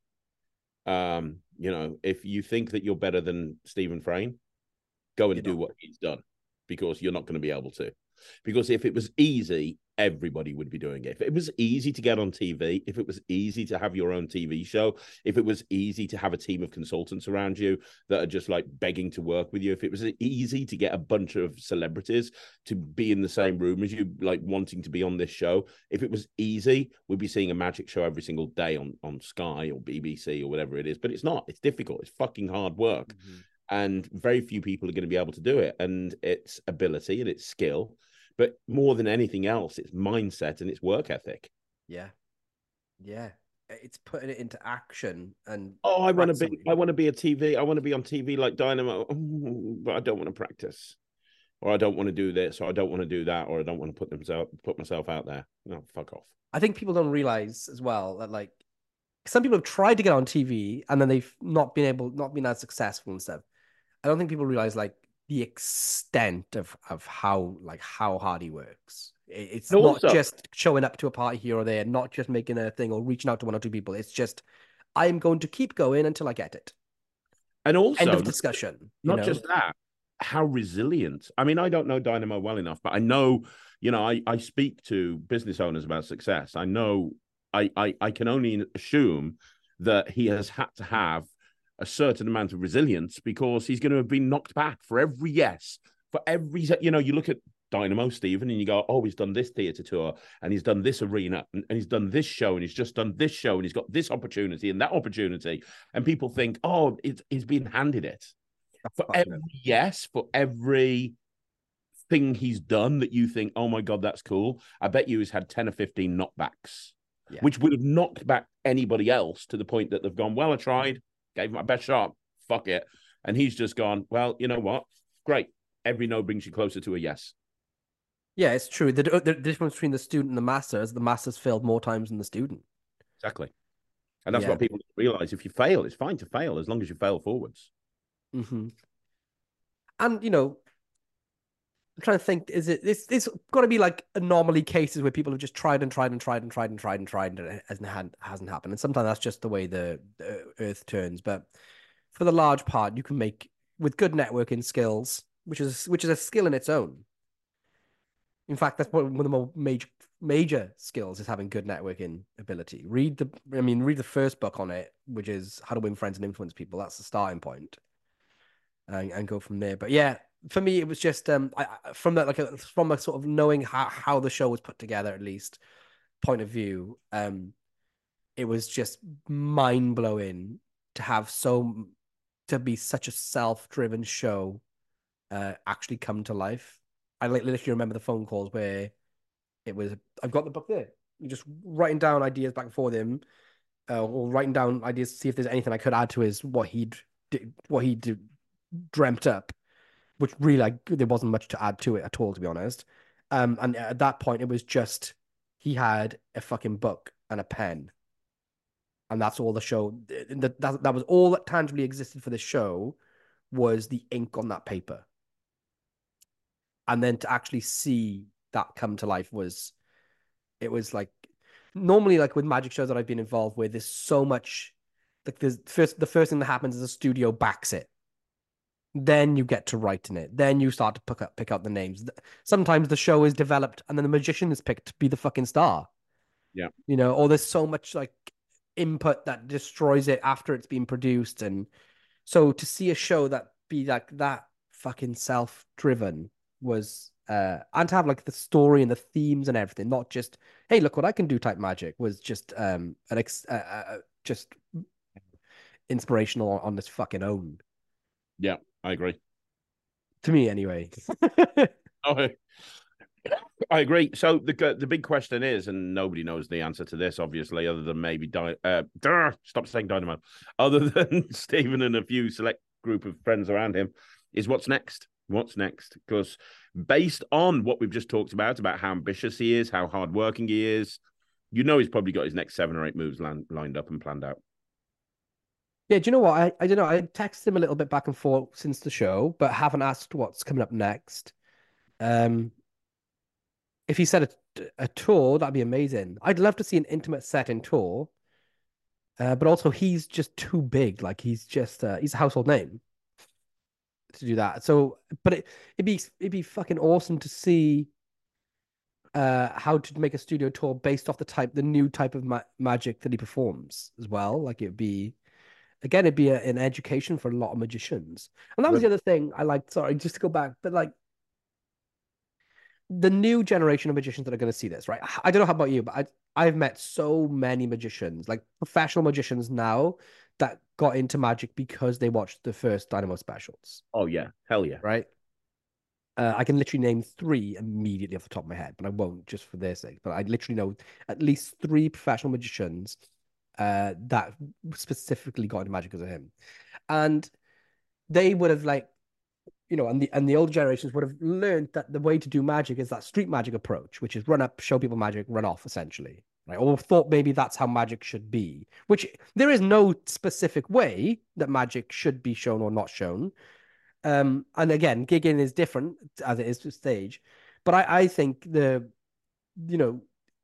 S2: Um, you know, if you think that you're better than Stephen Frame, go and
S3: You
S2: do
S3: know,
S2: what he's done, because you're not going to be able to. Because if it was easy, everybody would be doing it. If it was easy to get on T V, if it was easy to have your own T V show, if it was easy to have a team of consultants around you that are just like begging to work with you, if it was easy to get a bunch of celebrities to be in the same room as you, like wanting to be on this show, if it was easy, we'd be seeing a magic show every single day on, on Sky or B B C or whatever it is. But it's not. It's difficult. It's fucking hard work. Mm-hmm. And very few people are going to be able to do it. And it's ability and it's skill. But more than anything else, it's mindset and it's work ethic.
S3: Yeah. Yeah. It's putting it into action. And
S2: oh, I want to be I want to be a T V. I want to be on T V like Dynamo, but I don't want to practice. Or I don't want to do this, or I don't want to do that, or I don't want to put themselves put myself out there. No, fuck off.
S3: I think people don't realize as well that like some people have tried to get on T V and then they've not been able, not been as successful and stuff. I don't think people realize like the extent of of how like how hard he works. It's not also just showing up to a party here or there, not just making a thing or reaching out to one or two people. It's just I'm going to keep going until I get it.
S2: And also,
S3: end of discussion.
S2: Not
S3: you know?
S2: just that, how resilient. I mean, I don't know Dynamo well enough, but I know, you know, I, I speak to business owners about success. I know, I, I I can only assume that he has had to have a certain amount of resilience, because he's going to have been knocked back for every yes, for every, you know, you look at Dynamo, Stephen, and you go, oh, he's done this theatre tour, and he's done this arena, and, and he's done this show, and he's just done this show, and he's got this opportunity and that opportunity. And people think, oh, it's, he's been handed it. For every yes, for every thing he's done that you think, oh my God, that's cool, I bet you he's had ten or fifteen knockbacks, yeah. which would have knocked back anybody else to the point that they've gone, well, I tried, gave my best shot, fuck it. And he's just gone, well, you know what? Great. Every no brings you closer to a yes.
S3: Yeah, it's true. The, the difference between the student and the master is the master's failed more times than the student.
S2: Exactly. And that's
S3: yeah.
S2: what people realize. If you fail, it's fine to fail as long as you fail forwards.
S3: Mm-hmm. And, you know, I'm trying to think, is it, it's, it's got to be like anomaly cases where people have just tried and tried and tried and tried and tried and tried and it hasn't, hasn't happened. And sometimes that's just the way the, the earth turns. But for the large part, you can make, with good networking skills, which is which is a skill in its own. In fact, that's one of the more major major skills is having good networking ability. Read the, I mean, read the first book on it, which is How to Win Friends and Influence People. That's the starting point, and, and go from there. But yeah, for me, it was just um, I, from that like a, from a sort of knowing how how the show was put together, at least point of view, um, it was just mind blowing to have so to be such a self driven show, uh, actually come to life. I literally remember the phone calls where it was, I've got the book there. You're just writing down ideas back and forth him, uh, or writing down ideas to see if there's anything I could add to his what he'd what he dreamt up, which really like there wasn't much to add to it at all, to be honest. Um, and at that point, it was just he had a fucking book and a pen, and that's all the show. That that, that was all that tangibly existed for the show, was the ink on that paper. And then to actually see that come to life was, it was like, normally like with magic shows that I've been involved with, there's so much, like there's first, the first thing that happens is the studio backs it. Then you get to writing it. Then you start to pick up, pick out the names. Sometimes the show is developed and then the magician is picked to be the fucking star.
S2: Yeah.
S3: You know, or there's so much like input that destroys it after it's been produced. And So to see a show that be like that fucking self-driven was uh and to have like the story and the themes and everything, not just hey, look what I can do type magic, was just um an ex uh, uh, just inspirational on, on this fucking own.
S2: Yeah, I agree.
S3: To me, anyway.
S2: Okay. I agree. So the the big question is, and nobody knows the answer to this, obviously, other than maybe Di- uh, stop saying Dynamo, other than Stephen and a few select group of friends around him, is what's next. What's next? Because based on what we've just talked about, about how ambitious he is, how hardworking he is, you know he's probably got his next seven or eight moves land, lined up and planned out.
S3: Yeah, do you know what? I, I don't know. I texted him a little bit back and forth since the show, but haven't asked what's coming up next. Um, if he said a, a tour, that'd be amazing. I'd love to see an intimate set in tour, uh, but also he's just too big. Like he's just uh, he's a household name to do that. So, but it, it'd be it'd be fucking awesome to see uh how to make a studio tour based off the type, the new type of ma magic that he performs as well. Like it'd be again, it'd be a, an education for a lot of magicians. And that was the other thing I liked. Sorry, just to go back, but like the new generation of magicians that are going to see this, right? I don't know how about you, but I, I've met so many magicians, like professional magicians now, that got into magic because they watched the first Dynamo specials.
S2: Oh, yeah. Hell yeah.
S3: Right? Uh, I can literally name three immediately off the top of my head, but I won't just for their sake. But I literally know at least three professional magicians uh, that specifically got into magic because of him. And they would have like, you know, and the and the older generations would have learned that the way to do magic is that street magic approach, which is run up, show people magic, run off, essentially. Right? Or thought maybe that's how magic should be, which there is no specific way that magic should be shown or not shown. Um, and again, gigging is different as it is to stage. But I, I think the, you know,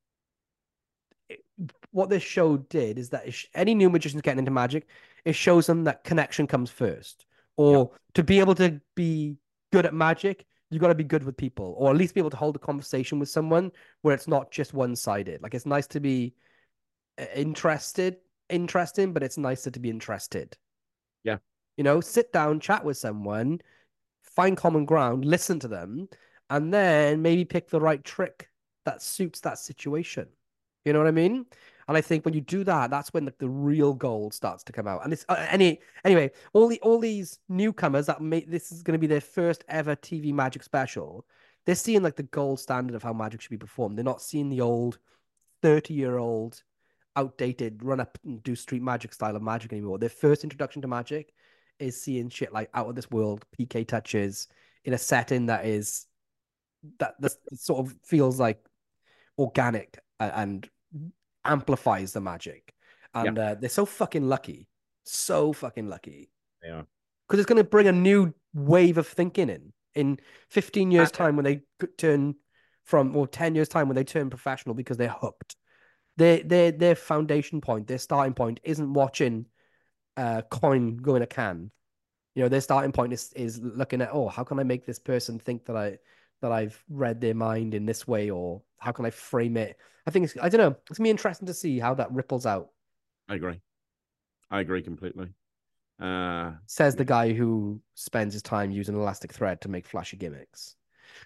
S3: what this show did is that any new magicians getting into magic, it shows them that connection comes first. Or yeah. to be able to be good at magic, you got to be good with people, or at least be able to hold a conversation with someone where it's not just one-sided. Like it's nice to be interested, interesting, but it's nicer to be interested.
S2: Yeah.
S3: You know, sit down, chat with someone, find common ground, listen to them, and then maybe pick the right trick that suits that situation. You know what I mean? And I think when you do that, that's when the, the real gold starts to come out. And it's uh, any anyway, all the all these newcomers that make this is going to be their first ever T V magic special. They're seeing like the gold standard of how magic should be performed. They're not seeing the old thirty year old outdated run up and do street magic style of magic anymore. Their first introduction to magic is seeing shit like out of this world P K touches in a setting that is that this sort of feels like organic and amplifies the magic. And yeah. uh, they're so fucking lucky. So fucking lucky.
S2: Yeah.
S3: Because it's going to bring a new wave of thinking in. In fifteen years' time, when they turn from, or ten years' time, when they turn professional because they're hooked, their, their, their foundation point, their starting point isn't watching a coin go in a can. You know, their starting point is, is looking at, oh, how can I make this person think that I that I've read their mind in this way, or how can I frame it? I think it's, I don't know. It's gonna be interesting to see how that ripples out.
S2: I agree. I agree completely. Uh,
S3: Says the guy who spends his time using elastic thread to make flashy gimmicks.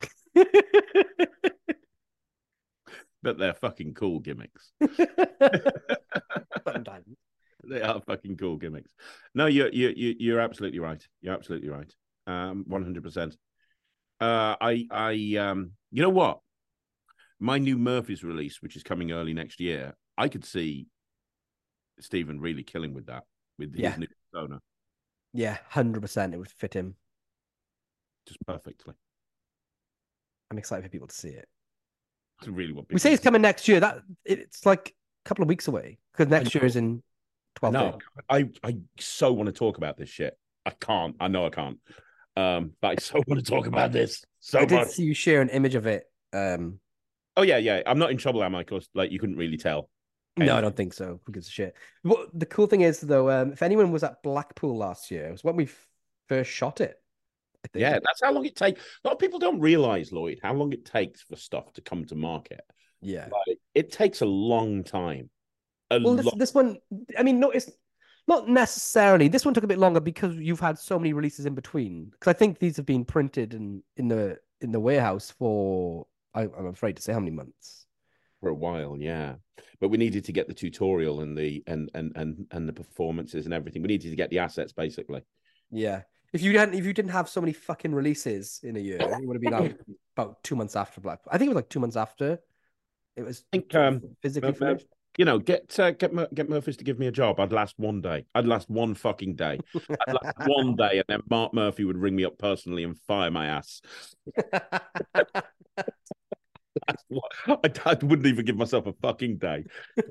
S2: But they're fucking cool gimmicks.
S3: Sometimes.
S2: They are fucking cool gimmicks. No, you're you you you're absolutely right. You're absolutely right. Um, one hundred percent. Uh, I I um, you know what? My new Murphy's release, which is coming early next year, I could see Stephen really killing with that, with his yeah. new persona.
S3: Yeah, hundred percent. It would fit him
S2: just perfectly.
S3: I'm excited for people to see it.
S2: It's really what
S3: we say it's coming next year. That it's like a couple of weeks away because next year is in twelve days.
S2: I I so want to talk about this shit. I can't. I know I can't. Um, but I so want to talk about this so
S3: I did
S2: much.
S3: see you share an image of it. Um,
S2: oh yeah, yeah. I'm not in trouble, am I? Because like you couldn't really tell.
S3: Anything. No, I don't think so. Who gives a shit? What the cool thing is though, um, if anyone was at Blackpool last year, it was when we first shot it.
S2: Yeah, that's how long it takes. A lot of people don't realize, Lloyd, how long it takes for stuff to come to market.
S3: Yeah,
S2: like, it takes a long time. A
S3: well,
S2: long...
S3: this, this one, I mean, no, it's Not necessarily. This one took a bit longer because you've had so many releases in between. Because I think these have been printed in in the in the warehouse for I, I'm afraid to say how many months.
S2: For a while, yeah. But we needed to get the tutorial and the and and and and the performances and everything. We needed to get the assets basically.
S3: Yeah. If you hadn't if you didn't have so many fucking releases in a year, it would have been out about two months after Black. I think it was like two months after it was
S2: I think um,
S3: physically finished.
S2: You know, get uh, get Mur- get Murphys to give me a job. I'd last one day. I'd last one fucking day. I'd last one day, and then Mark Murphy would ring me up personally and fire my ass. I, I wouldn't even give myself a fucking day.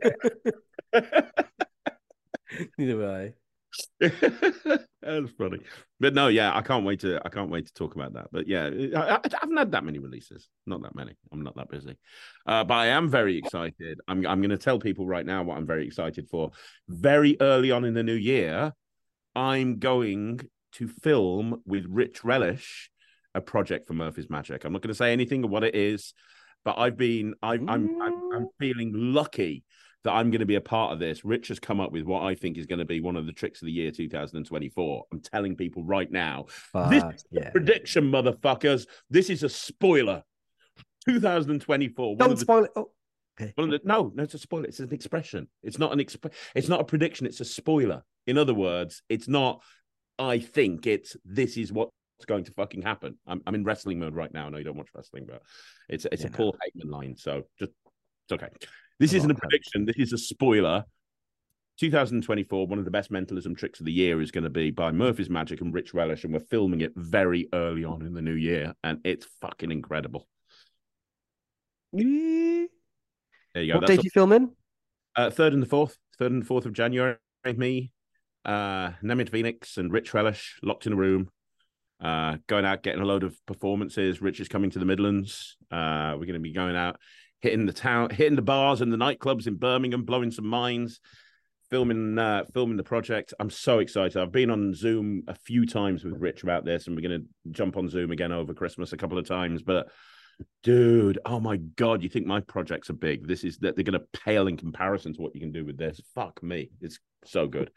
S3: Neither would I.
S2: That's funny, but no, yeah, I can't wait to I can't wait to talk about that. But yeah, I, I haven't had that many releases, not that many. I'm not that busy, uh, but I am very excited. I'm I'm going to tell people right now what I'm very excited for. Very early on in the new year, I'm going to film with Rich Relish a project for Murphy's Magic. I'm not going to say anything of what it is, but I've been I, I'm, I'm I'm feeling lucky that I'm going to be a part of this. Rich has come up with what I think is going to be one of the tricks of the year two thousand twenty-four. I'm telling people right now,
S3: Fuck,
S2: this is
S3: yeah.
S2: a prediction, motherfuckers. This is a spoiler. two thousand twenty-four.
S3: Don't
S2: one of the,
S3: spoil it. Oh, okay.
S2: one of the, no, no, it's a spoiler. It's an expression. It's not an exp- It's not a prediction. It's a spoiler. In other words, it's not. I think it's this is what's going to fucking happen. I'm I'm in wrestling mode right now. I know you don't watch wrestling, but it's it's yeah, a Paul no. Heyman line, so just it's okay. This isn't a prediction. This is a spoiler. two thousand twenty-four, one of the best mentalism tricks of the year is going to be by Murphy's Magic and Rich Relish, and we're filming it very early on in the new year, and it's fucking incredible. There you go.
S3: What date are you filming?
S2: Uh, third and the fourth. Third and the fourth of January. Me, uh, Nemeth Phoenix, and Rich Relish locked in a room, uh, going out, getting a load of performances. Rich is coming to the Midlands. Uh, we're going to be going out, hitting the town, hitting the bars and the nightclubs in Birmingham, blowing some minds, filming, uh, filming the project. I'm so excited. I've been on Zoom a few times with Rich about this, and we're going to jump on Zoom again over Christmas a couple of times. But dude, oh my God, you think my projects are big? This is that they're going to pale in comparison to what you can do with this. Fuck me. It's so good.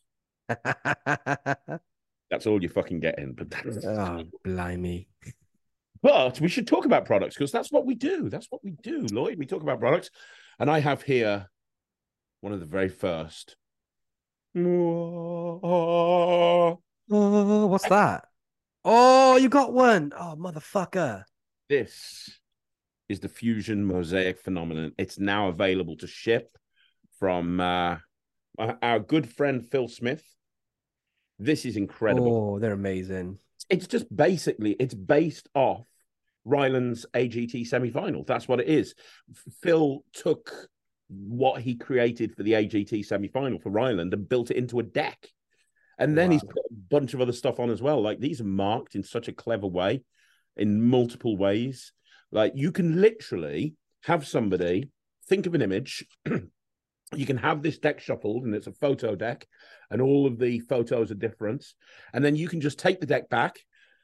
S2: That's all you're fucking getting. But that's...
S3: Oh, blimey.
S2: But we should talk about products because that's what we do. That's what we do, Lloyd. We talk about products. And I have here one of the very first.
S3: Oh, what's that? Oh, you got one. Oh, motherfucker.
S2: This is the Fusion Mosaic Phenomenon. It's now available to ship from uh, our good friend Phil Smith. This is incredible.
S3: Oh, they're amazing.
S2: It's just basically, it's based off Ryland's A G T semi-final. That's what it is. Phil took what he created for the A G T semi-final for Ryland and built it into a deck. And then wow. he's put a bunch of other stuff on as well. Like these are marked in such a clever way, in multiple ways. Like you can literally have somebody think of an image. You can have this deck shuffled and it's a photo deck and all of the photos are different. And then you can just take the deck back,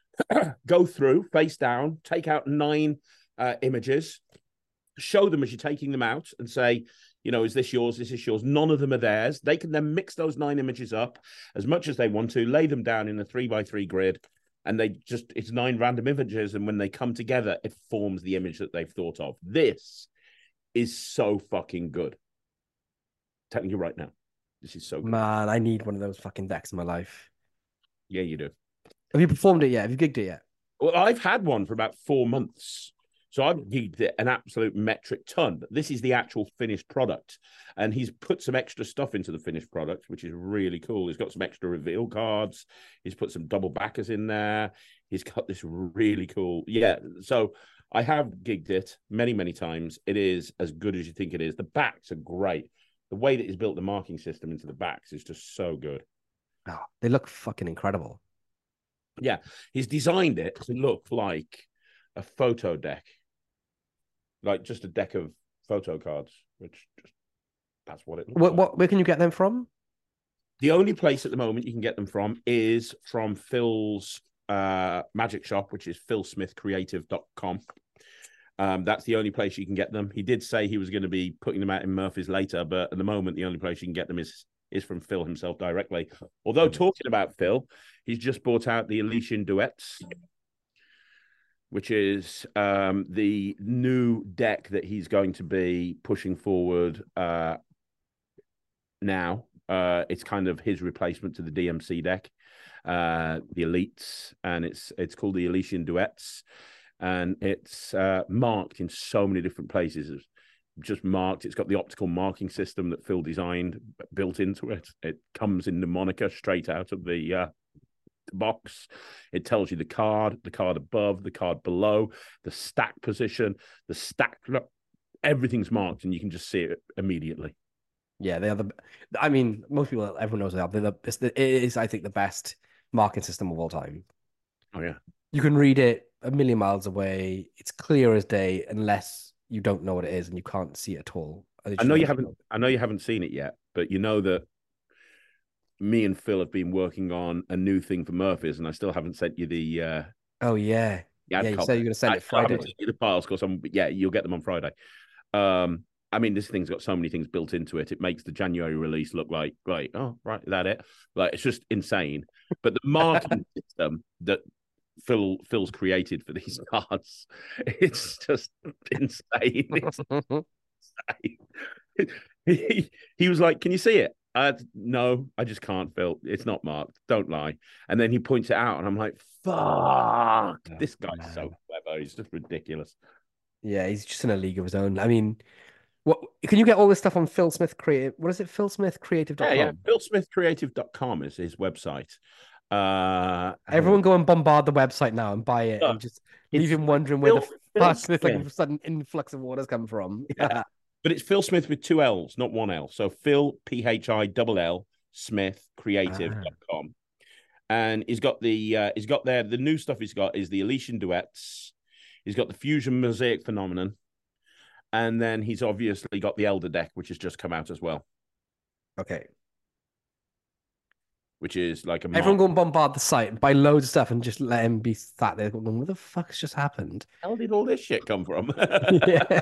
S2: go through face down, take out nine uh, images, show them as you're taking them out and say, you know, is this yours? Is this yours? None of them are theirs. They can then mix those nine images up as much as they want to, lay them down in a three by three grid. And they just, it's nine random images. And when they come together, it forms the image that they've thought of. This is so fucking good. I'm telling you right now, this is so good.
S3: Man, I need one of those fucking decks in my life.
S2: Yeah, you do.
S3: Have you performed it yet? Have you gigged it yet?
S2: Well, I've had one for about four months. So I've gigged it an absolute metric ton. But this is the actual finished product. And he's put some extra stuff into the finished product, which is really cool. He's got some extra reveal cards. He's put some double backers in there. He's got this really cool. Yeah. So I have gigged it many, many times. It is as good as you think it is. The backs are great. The way that he's built the marking system into the backs is just so good.
S3: Oh, they look fucking incredible.
S2: Yeah. He's designed it to look like a photo deck. Like just a deck of photo cards, which just, that's what it looks
S3: what,
S2: like.
S3: What, where can you get them from?
S2: The only place at the moment you can get them from is from Phil's uh, magic shop, which is phil smith creative dot com. Um, that's the only place you can get them. He did say he was going to be putting them out in Murphy's later, but at the moment, the only place you can get them is is from Phil himself directly. Although talking about Phil, he's just brought out the Elysian Duets, which is um, the new deck that he's going to be pushing forward uh, now. Uh, it's kind of his replacement to the D M C deck, uh, the Elites, and it's it's called the Elysian Duets, and it's uh, marked in so many different places. It's just marked. It's got the optical marking system that Phil designed built into it. It comes in mnemonic straight out of the uh, box. It tells you the card, the card above, the card below, the stack position, the stack. Everything's marked, and you can just see it immediately.
S3: Yeah, they are the. I mean, most people, everyone knows they are. They're the, it's the, it is, I think, the best marking system of all time.
S2: Oh yeah,
S3: you can read it a million miles away. It's clear as day, unless you don't know what it is and you can't see it at all.
S2: I know you haven't. I know you haven't seen it yet, but you know that me and Phil have been working on a new thing for Murphy's, and I still haven't sent you the. Uh,
S3: oh yeah, yeah. You said you're going to send
S2: I
S3: it Friday.
S2: Sent you the files because I'm. Yeah, you'll get them on Friday. Um, I mean, this thing's got so many things built into it. It makes the January release look like, right, oh, right, is that it? Like, it's just insane. But the marking system that Phil Phil's created for these cards, it's just insane. It's insane. he, he was like, can you see it? Uh, no, I just can't, Phil. It's not marked. Don't lie. And then he points it out, and I'm like, fuck, oh, this guy's man. so clever. He's just ridiculous.
S3: Yeah, he's just in a league of his own. I mean, what can you get all this stuff on Phil Smith Creative? What is it? phil smith creative dot com? Yeah, yeah.
S2: phil smith creative dot com is his website. Uh,
S3: Everyone go and bombard the website now and buy it, and just leave him wondering where Phil, the fuck this like a sudden influx of waters come from.
S2: Yeah. But it's Phil Smith with two L's, not one L. So Phil, P H I L L, Smith Creative dot com. Ah. And he's got the uh, he's got there the new stuff he's got is the Elysian Duets. He's got the Fusion Mosaic Phenomenon. And then he's obviously got the Elder deck, which has just come out as well.
S3: Okay.
S2: Which is like a
S3: everyone go and bombard the site, buy loads of stuff, and just let him be sat there going, "What the fuck's just happened?
S2: How did all this shit come from?"
S3: Yeah,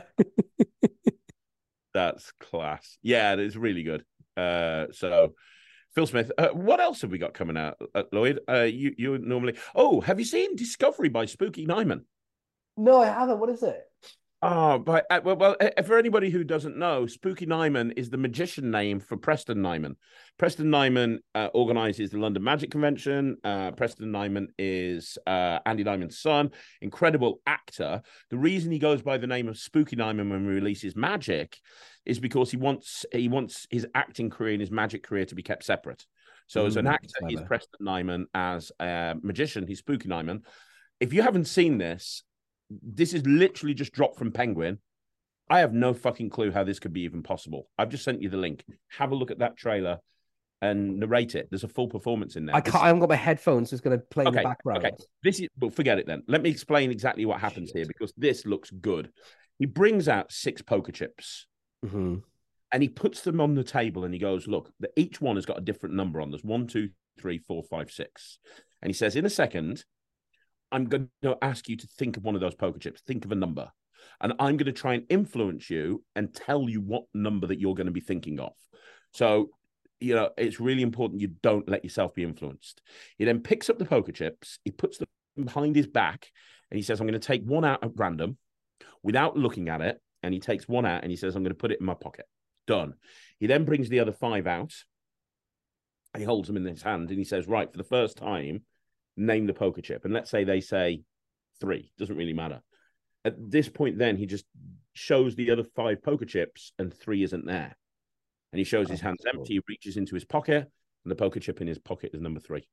S2: that's class. Yeah, it's really good. Uh, so Phil Smith. Uh, what else have we got coming out, uh, Lloyd? Uh, you you normally. Oh, have you seen Discovery by Spooky Nyman?
S3: No, I haven't. What is it?
S2: Oh, but uh, well, well, uh, for anybody who doesn't know, Spooky Nyman is the magician name for Preston Nyman. Preston Nyman uh, organizes the London Magic Convention. Uh, Preston Nyman is uh, Andy Nyman's son, incredible actor. The reason he goes by the name of Spooky Nyman when he releases magic is because he wants he wants his acting career and his magic career to be kept separate. So mm, as an actor, he's Preston Nyman. As a magician, he's Spooky Nyman. If you haven't seen this, this is literally just dropped from Penguin. I have no fucking clue how this could be even possible. I've just sent you the link. Have a look at that trailer and narrate it. There's a full performance in there.
S3: I can't. This... I haven't got my headphones, so it's going to play okay, in the background.
S2: Okay. This is. Well, forget it then. Let me explain exactly what happens Shit. here because this looks good. He brings out six poker chips,
S3: mm-hmm.
S2: and he puts them on the table, and he goes, "Look, the, each one has got a different number on. There's one, two, three, four, five, six." And he says, "In a second, I'm going to ask you to think of one of those poker chips. Think of a number. And I'm going to try and influence you and tell you what number that you're going to be thinking of." So, you know, it's really important you don't let yourself be influenced. He then picks up the poker chips. He puts them behind his back. And he says, "I'm going to take one out at random without looking at it." And he takes one out and he says, "I'm going to put it in my pocket." Done. He then brings the other five out. And he holds them in his hand. And he says, "Right, for the first time, name the poker chip." And let's say they say three. Doesn't really matter. At this point, then he just shows the other five poker chips, and three isn't there. And he shows oh, his hands cool. empty. He reaches into his pocket, and the poker chip in his pocket is number three.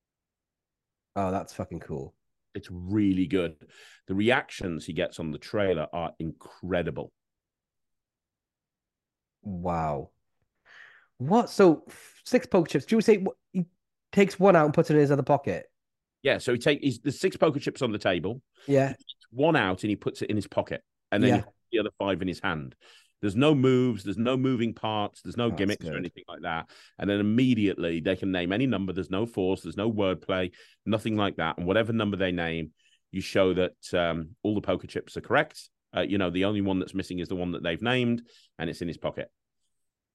S3: Oh, that's fucking cool.
S2: It's really good. The reactions he gets on the trailer are incredible.
S3: Wow. What? So six poker chips. Do you say he takes one out and puts it in his other pocket?
S2: Yeah, so he takes the six poker chips on the table.
S3: Yeah.
S2: He takes one out and he puts it in his pocket. And then yeah. he puts the other five in his hand. There's no moves, there's no moving parts, there's no oh, gimmicks or anything like that. And then immediately they can name any number. There's no force, there's no wordplay, nothing like that. And whatever number they name, you show that um, all the poker chips are correct. Uh, you know, the only one that's missing is the one that they've named, and it's in his pocket.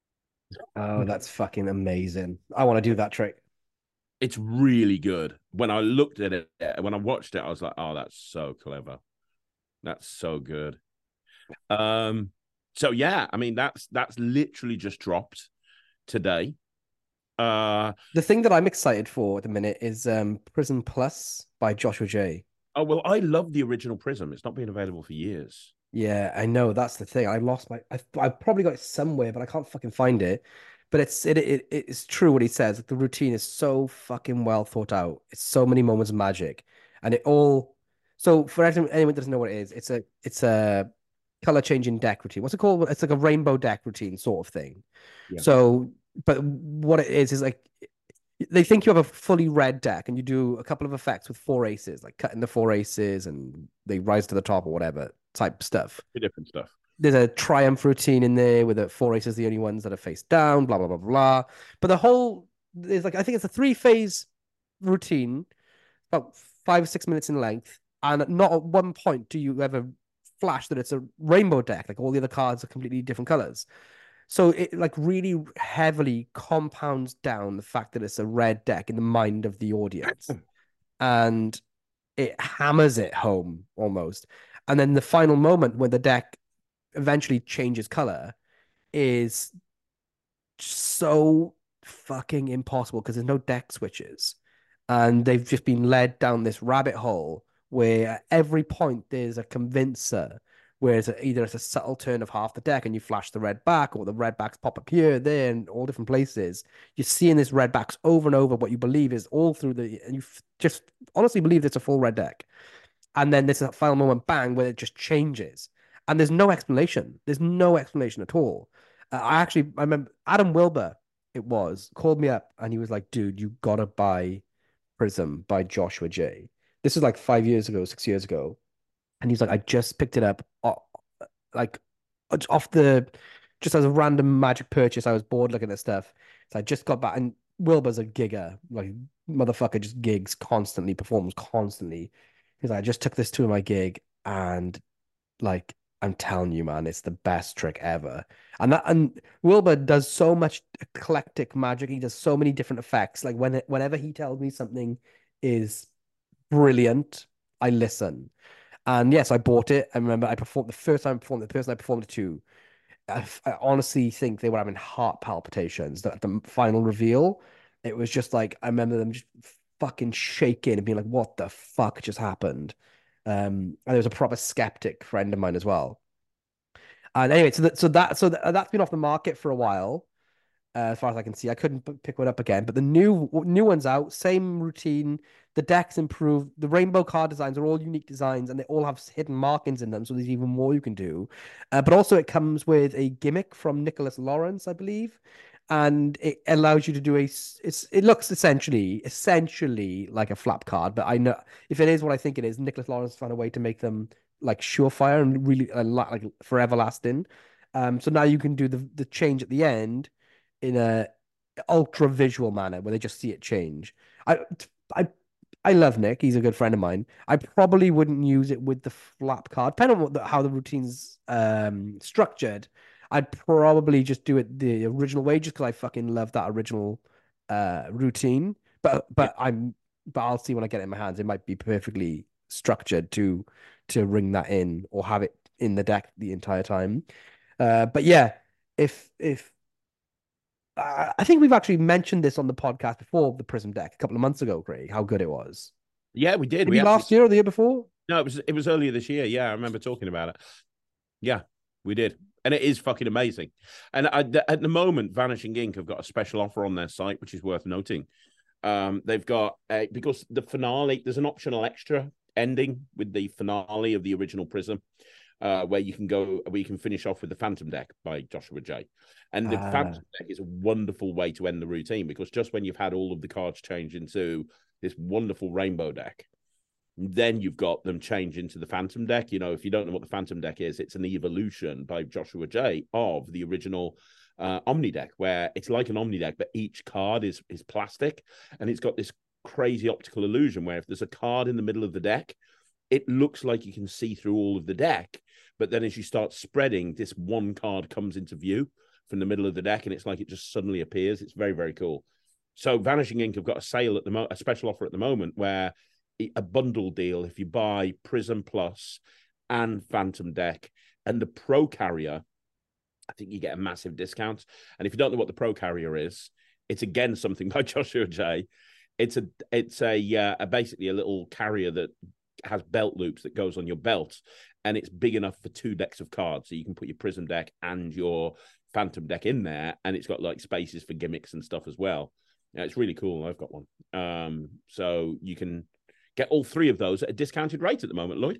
S3: Oh, that's fucking amazing. I want to do that trick.
S2: It's really good. When I looked at it, when I watched it, I was like, "Oh, that's so clever. That's so good." Um, so yeah, I mean, that's that's literally just dropped today. Uh,
S3: The thing that I'm excited for at the minute is um Prism Plus by Joshua J.
S2: oh well, I love the original Prism. It's not been available for years.
S3: Yeah, I know that's the thing. I lost my. I I probably got it somewhere, but I can't fucking find it. But it's it it it's true what he says. Like, the routine is so fucking well thought out. It's so many moments of magic, and it all. So for anyone, anyone who doesn't know what it is, it's a it's a color changing deck routine. What's it called? It's like a rainbow deck routine sort of thing.
S2: Yeah,
S3: So, but what it is is like they think you have a fully red deck, and you do a couple of effects with four aces, like cutting the four aces, and they rise to the top or whatever type stuff.
S2: different stuff.
S3: There's a triumph routine in there with the four aces the only ones that are face down, blah blah blah blah. But the whole there's like I think it's a three phase routine, about five six minutes in length, and not at one point do you ever flash that it's a rainbow deck. Like all the other cards are completely different colors. So it like really heavily compounds down the fact that it's a red deck in the mind of the audience, and it hammers it home almost. And then the final moment when the deck eventually changes color is so fucking impossible because there's no deck switches. And they've just been led down this rabbit hole where at every point there's a convincer, where it's a, either it's a subtle turn of half the deck and you flash the red back, or the red backs pop up here, there, in all different places. You're seeing this red backs over and over, what you believe is all through the, and you just honestly believe it's a full red deck. And then there's a final moment, bang, where it just changes. And there's no explanation. There's no explanation at all. Uh, I actually, I remember Adam Wilber, it was, called me up and he was like, dude, you gotta buy Prism by Joshua J. This was like five years ago, six years ago. And he's like, I just picked it up, uh, like off the, just as a random magic purchase. I was bored looking at stuff. So I just got back, and Wilbur's a gigger. Like, motherfucker just gigs constantly, performs constantly. He's like, I just took this to my gig, and like, I'm telling you, man, it's the best trick ever. And that, and Wilbur does so much eclectic magic. He does so many different effects. Like when it, whenever he tells me something is brilliant, I listen. And yes, I bought it. I remember I performed the first time I performed, the person I performed it to, I, I honestly think they were having heart palpitations at the final reveal. It was just like, I remember them just fucking shaking and being like, what the fuck just happened? Um, and there was a proper skeptic friend of mine as well. And anyway, so that so that so that, that's been off the market for a while, uh, as far as I can see. I couldn't p- pick one up again, but the new new one's out. Same routine. The decks improved. The rainbow card designs are all unique designs, and they all have hidden markings in them. So there's even more you can do. Uh, but also, it comes with a gimmick from Nicholas Lawrence, I believe, and it allows you to do a. It's it looks essentially essentially like a flap card, but I know if it is what I think it is, Nicholas Lawrence found a way to make them like surefire and really uh, like forever lasting. Um, so now you can do the the change at the end in a ultra visual manner where they just see it change. I I I love Nick. He's a good friend of mine. I probably wouldn't use it with the flap card, depending on what the, how the routine's um structured. I'd probably just do it the original way, just because I fucking love that original uh routine. But
S2: Yeah.
S3: but I'm but I'll see when I get it in my hands. It might be perfectly structured to to ring that in or have it in the deck the entire time. Uh, but yeah, if if uh, I think we've actually mentioned this on the podcast before, the Prism deck a couple of months ago, Craig, how good it was.
S2: Yeah, we did. We
S3: Maybe last
S2: actually
S3: year or the year before.
S2: no, it was it was earlier this year. Yeah, I remember talking about it. Yeah, we did. And it is fucking amazing. And I, at the moment, Vanishing Ink have got a special offer on their site, which is worth noting. Um, they've got a, because the finale, there's an optional extra ending with the finale of the original Prism, uh, where you can go, where you can finish off with the Phantom deck by Joshua J. And the
S3: Ah.
S2: Phantom deck is a wonderful way to end the routine, because just when you've had all of the cards change into this wonderful rainbow deck, then you've got them change into the Phantom deck. You know, if you don't know what the Phantom deck is, it's an evolution by Joshua J of the original uh, Omni deck, where it's like an Omni deck, but each card is is plastic, and it's got this crazy optical illusion where if there's a card in the middle of the deck, it looks like you can see through all of the deck. But then as you start spreading, this one card comes into view, from the middle of the deck, and it's like it just suddenly appears. It's very, very cool. So Vanishing Ink have got a sale at the mo- a special offer at the moment where a bundle deal, if you buy Prism Plus and Phantom Deck and the Pro Carrier, I think you get a massive discount. And if you don't know what the Pro Carrier is, it's again something by Joshua J. It's a it's a, uh, a basically a little carrier that has belt loops that goes on your belt, and it's big enough for two decks of cards, so you can put your Prism deck and your Phantom deck in there, and it's got like spaces for gimmicks and stuff as well. Yeah, it's really cool. I've got one, um, so you can get all three of those at a discounted rate at the moment, Lloyd.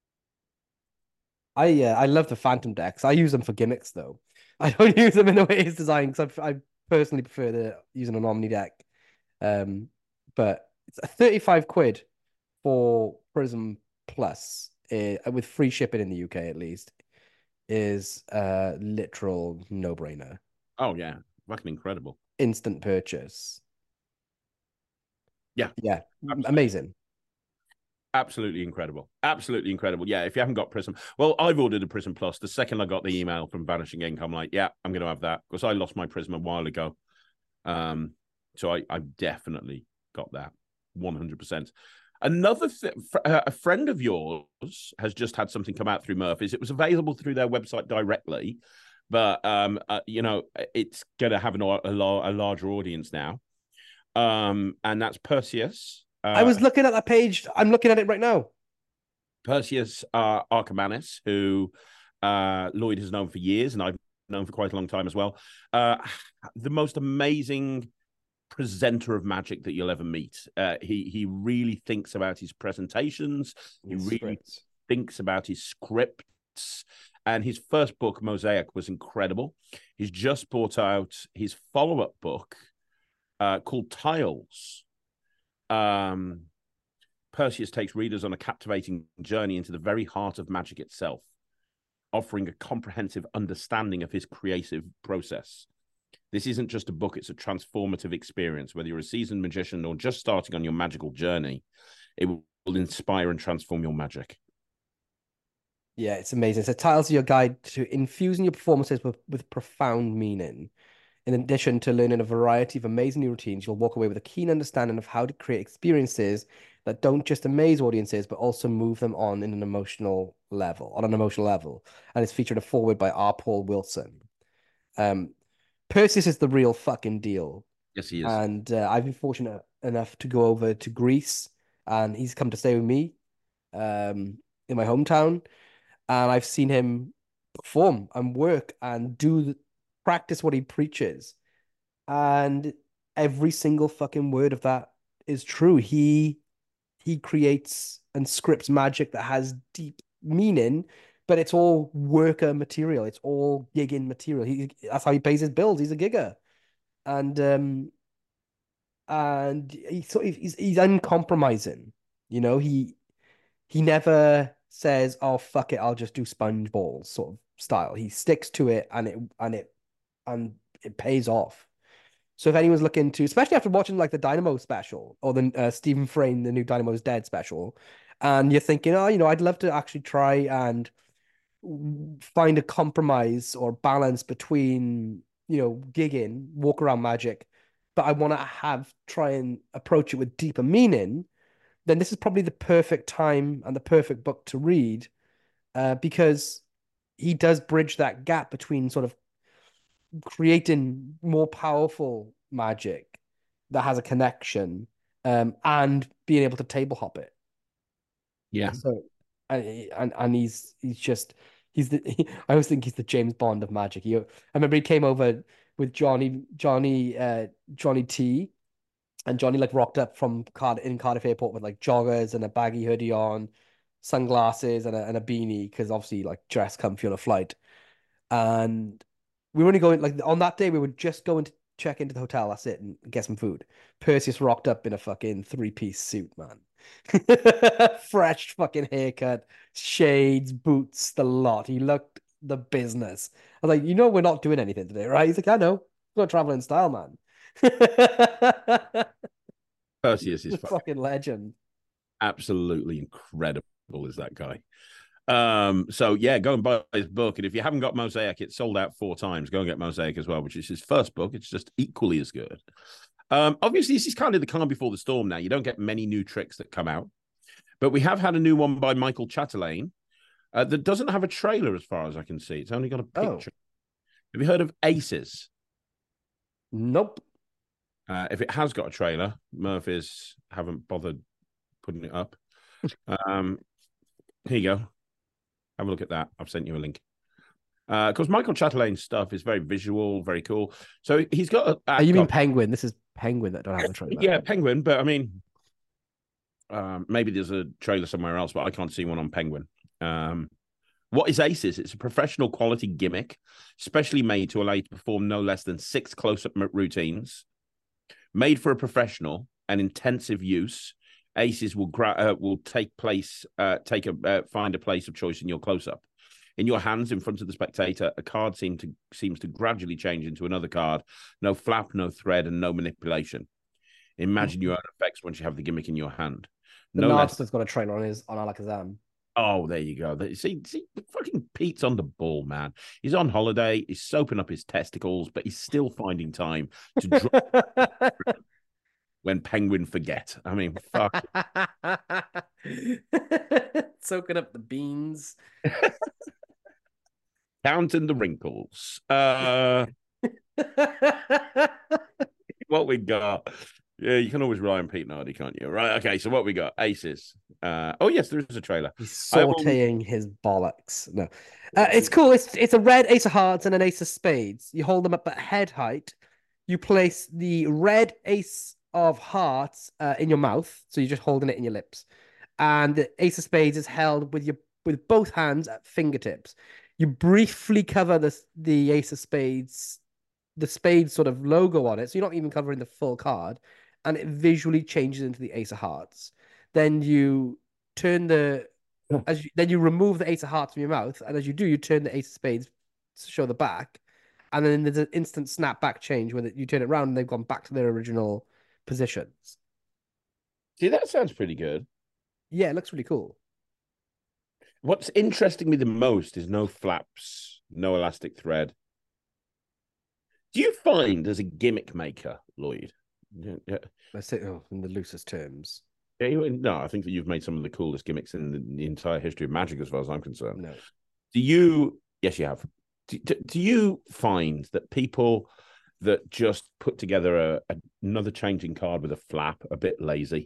S3: I uh, I love the Phantom decks. I use them for gimmicks though. I don't use them in the way it's designed because I, I personally prefer the using an Omni deck. Um, but it's a thirty-five quid for Prism Plus, uh, with free shipping in the U K at least, is a literal no-brainer.
S2: Oh yeah, fucking incredible.
S3: Instant purchase.
S2: Yeah,
S3: yeah,
S2: absolutely.
S3: Amazing.
S2: Absolutely incredible. Absolutely incredible. Yeah, if you haven't got Prism, well, I've ordered a Prism Plus. The second I got the email from Vanishing Ink, I'm like, yeah, I'm going to have that because I lost my Prism a while ago. Um, so I, I definitely got that one hundred percent. Another th- a friend of yours has just had something come out through Murphy's. It was available through their website directly, but um, uh, you know, it's going to have an, a, a larger audience now. Um, and that's Perseus. Uh,
S3: I was looking at that page. I'm looking at it right now.
S2: Perseus uh, Archimanis, who uh, Lloyd has known for years, and I've known for quite a long time as well. Uh, the most amazing presenter of Magic that you'll ever meet. Uh, he he really thinks about his presentations. He really scripts. thinks about his scripts. And his first book, Mosaic, was incredible. He's just brought out his follow-up book uh, called Tiles. Um, Perseus takes readers on a captivating journey into the very heart of Magic itself, offering a comprehensive understanding of his creative process. This isn't just a book, it's a transformative experience. Whether you're a seasoned magician or just starting on your magical journey, it will inspire and transform your magic.
S3: Yeah, it's amazing. So Tiles are your guide to infusing your performances with, with profound meaning. In addition to learning a variety of amazing new routines, you'll walk away with a keen understanding of how to create experiences that don't just amaze audiences, but also move them on in an emotional level, on an emotional level. And it's featured a foreword by R. Paul Wilson. Um, Perseus is the real fucking deal.
S2: Yes, he is.
S3: And uh, I've been fortunate enough to go over to Greece, and he's come to stay with me um, in my hometown. And I've seen him perform and work and do practice what he preaches. And every single fucking word of that is true. He he creates and scripts magic that has deep meaning, but it's all worker material. It's all gigging material. He that's how he pays his bills. He's a gigger. And um and he so he's he's uncompromising. You know, he he never says, "Oh fuck it, I'll just do sponge balls" sort of style. He sticks to it, and it and it and it pays off. So if anyone's looking to, especially after watching like the Dynamo special or the uh, Stephen Frame, the new Dynamo's Dead special, and you're thinking, oh, you know, I'd love to actually try and find a compromise or balance between, you know, gigging, walk around magic, but I want to have try and approach it with deeper meaning, then this is probably the perfect time and the perfect book to read, uh, because he does bridge that gap between sort of creating more powerful magic that has a connection, um, and being able to table hop it.
S2: Yeah.
S3: So, and and, and he's he's just he's the he, I always think he's the James Bond of magic. He, I remember he came over with Johnny Johnny uh Johnny T, and Johnny like rocked up from Card in Cardiff Airport with like joggers and a baggy hoodie on, sunglasses and a and a beanie because obviously like dress comfy on a flight, and we were only going like on that day we were just going to check into the hotel. That's it, and get some food. Perseus rocked up in a fucking three-piece suit, man. Fresh fucking haircut, shades, boots, the lot. He looked the business. I was like, you know, we're not doing anything today, right? He's like, I know. We're not traveling in style, man.
S2: Perseus is
S3: fucking legend.
S2: Absolutely incredible is that guy. Um, so yeah, go and buy his book. And if you haven't got Mosaic, it's sold out four times. Go and get Mosaic as well, which is his first book. It's just equally as good. Um, obviously, this is kind of the calm before the storm now. You don't get many new tricks that come out, but we have had a new one by Michael Chatelain uh, that doesn't have a trailer as far as I can see. It's only got a picture. Oh. Have you heard of Aces?
S3: Nope.
S2: Uh, if it has got a trailer, Murphy's haven't bothered putting it up. um, here you go. Have a look at that. I've sent you a link. Because uh, Michael Chatelain's stuff is very visual, very cool. So he's got. A,
S3: a, oh, you got, mean Penguin? This is Penguin that don't have a trailer.
S2: Yeah, Penguin. But I mean, um, maybe there's a trailer somewhere else, but I can't see one on Penguin. Um, what is Aces? It's a professional quality gimmick, specially made to allow you to perform no less than six close-up routines. Made for a professional and intensive use, Aces will gra- uh, will take place, uh, take a uh, find a place of choice in your close-up. In your hands, in front of the spectator, a card seem to seems to gradually change into another card. No flap, no thread, and no manipulation. Imagine your own effects once you have the gimmick in your hand.
S3: No the Narcissists less... got a trailer on his on Alakazam.
S2: Oh, there you go. See, see, fucking Pete's on the ball, man. He's on holiday. He's soaping up his testicles, but he's still finding time to drop when Penguin forget. I mean, fuck.
S3: Soaking up the beans.
S2: Counting the wrinkles. Uh, what we got? Yeah, you can always rely on Pete Nardi, can't you? Right. Okay. So what we got? Aces. Uh, oh yes, there is a trailer.
S3: He's sauteing will... his bollocks. No, uh, it's cool. It's it's a red ace of hearts and an ace of spades. You hold them up at head height. You place the red ace of hearts uh, in your mouth, so you're just holding it in your lips, and the ace of spades is held with your with both hands at fingertips. You briefly cover the the ace of spades, the spades sort of logo on it, so you're not even covering the full card, and it visually changes into the ace of hearts. Then you turn the as you, then you remove the ace of hearts from your mouth, and as you do, you turn the ace of spades to show the back, and then there's an instant snap back change when you turn it around and they've gone back to their original positions.
S2: See, that sounds pretty good.
S3: Yeah, it looks really cool.
S2: What's interesting me the most is no flaps, no elastic thread. Do you find as a gimmick maker, Lloyd?
S3: Yeah. I say, oh, in the loosest terms.
S2: Yeah, you, no, I think that you've made some of the coolest gimmicks in the, the entire history of Magic, as far as I'm concerned.
S3: No.
S2: Do you? Yes, you have. Do, do, do you find that people that just put together a, a, another changing card with a flap a bit lazy?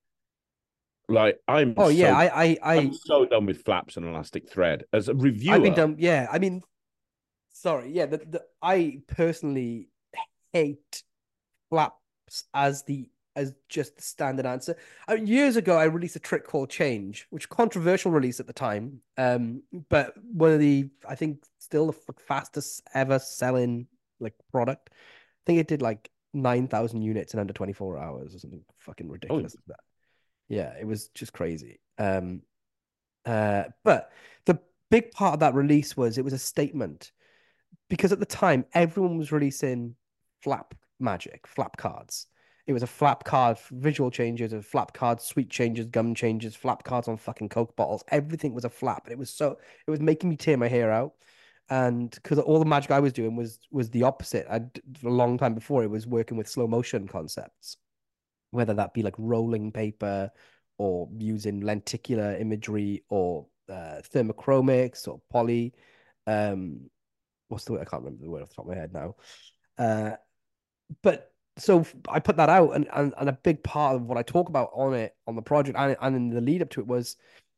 S2: Like I'm.
S3: Oh yeah,
S2: so,
S3: I, I, I,
S2: I'm so done with flaps and elastic thread as a reviewer.
S3: I've been done. Yeah, I mean, sorry. Yeah, the, the I personally hate flaps as the as just the standard answer. I mean, years ago, I released a trick called Change, which controversial release at the time. Um, but one of the I think still the fastest ever selling like product. I think it did like nine thousand units in under twenty-four hours or something fucking ridiculous. Oh. Like that. Yeah, it was just crazy. Um, uh, but the big part of that release was it was a statement because at the time everyone was releasing flap magic, flap cards. It was a flap card, visual changes, a flap card, sweet changes, gum changes, flap cards on fucking Coke bottles. Everything was a flap. And it was so it was making me tear my hair out. And because all the magic I was doing was was the opposite. I for a long time before it was working with slow motion concepts. Whether that be like rolling paper or using lenticular imagery or uh, thermochromics or poly. Um, what's the word? I can't remember the word off the top of my head now. Uh, but so I put that out, and, and and a big part of what I talk about on it, on the project, and, and in the lead up to it was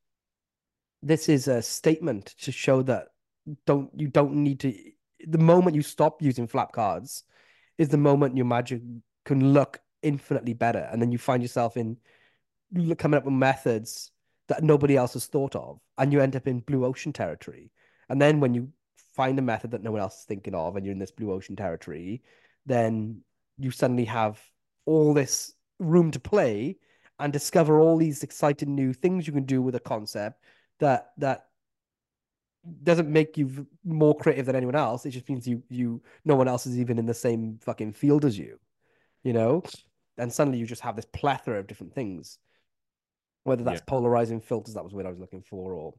S3: this is a statement to show that don't you don't need to. The moment you stop using flap cards is the moment your magic can look infinitely better, and then you find yourself in coming up with methods that nobody else has thought of, and you end up in blue ocean territory. And then when you find a method that no one else is thinking of, and you're in this blue ocean territory, then you suddenly have all this room to play and discover all these exciting new things you can do with a concept that that doesn't make you more creative than anyone else. It just means you you no one else is even in the same fucking field as you, you know. And suddenly you just have this plethora of different things, whether that's yeah. polarizing filters, that was what I was looking for, or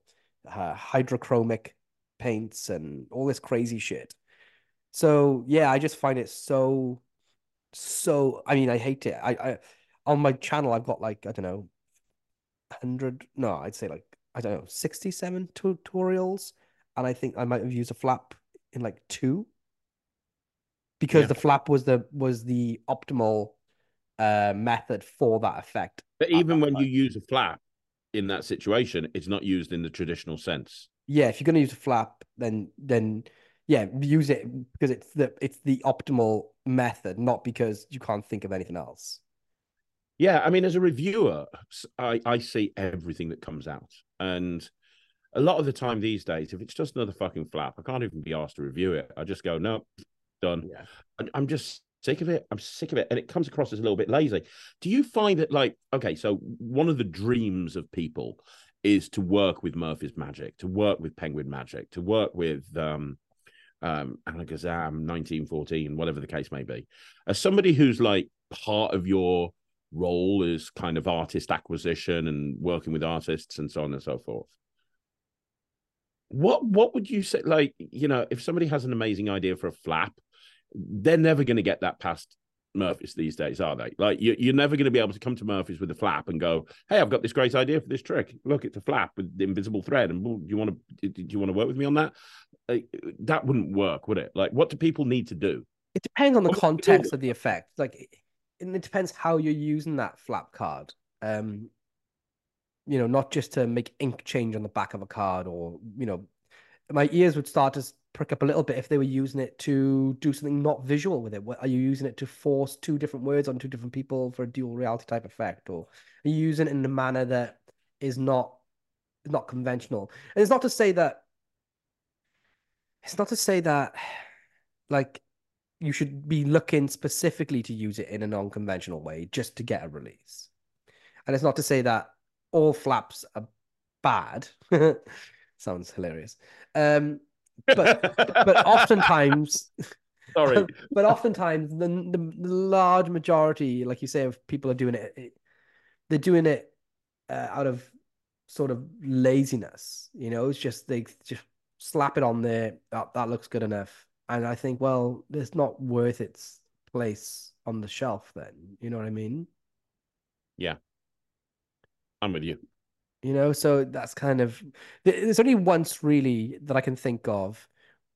S3: uh, hydrochromic paints and all this crazy shit. So yeah, I just find it so so. I mean, I hate it. I, I on my channel, I've got like I don't know, hundred. No, I'd say like I don't know, sixty-seven tutorials, and I think I might have used a flap in like two because
S2: Yeah.
S3: the flap was the was the optimal uh method for that effect.
S2: But
S3: at
S2: even
S3: that
S2: when you
S3: time.
S2: use a flap in that situation, it's not used in the traditional sense.
S3: Yeah, if you're gonna use a flap, then then yeah, use it because it's the it's the optimal method, not because you can't think of anything else.
S2: Yeah, I mean, as a reviewer, I, I see everything that comes out. And a lot of the time these days, if it's just another fucking flap, I can't even be asked to review it. I just go, no, done.
S3: Yeah.
S2: I'm just sick of it. I'm sick of it. And it comes across as a little bit lazy. Do you find that, like, okay, so one of the dreams of people is to work with Murphy's Magic, to work with Penguin Magic, to work with um, um, Alakazam, nineteen fourteen, whatever the case may be. As somebody who's like part of your role is kind of artist acquisition and working with artists and so on and so forth. What what would you say? Like, you know, if somebody has an amazing idea for a flap, they're never going to get that past Murphy's these days, are they? Like, you, you're never going to be able to come to Murphy's with a flap and go, "Hey, I've got this great idea for this trick. Look, it's a flap with the invisible thread, and do you want to do you want to work with me on that?" Like, that wouldn't work, would it? Like, what do people need to do?
S3: It depends on the
S2: What would
S3: context of the effect. Like, and it depends how you're using that flap card. Um, you know, not just to make ink change on the back of a card, or you know, my ears would start to prick up a little bit if they were using it to do something not visual with it. What, are you using it to force two different words on two different people for a dual reality type effect, or are you using it in a manner that is not not conventional? And it's not to say that it's not to say that like you should be looking specifically to use it in a non-conventional way just to get a release. And it's not to say that all flaps are bad. Sounds hilarious. Um, but but oftentimes,
S2: Sorry,
S3: but oftentimes the, the the large majority, like you say, of people are doing it, it they're doing it uh, out of sort of laziness. You know, it's just they just slap it on there. That that looks good enough, and I think, well, it's not worth its place on the shelf. Then you know what I mean?
S2: yeah, I'm with you.
S3: You know, so that's kind of there's only once really that I can think of,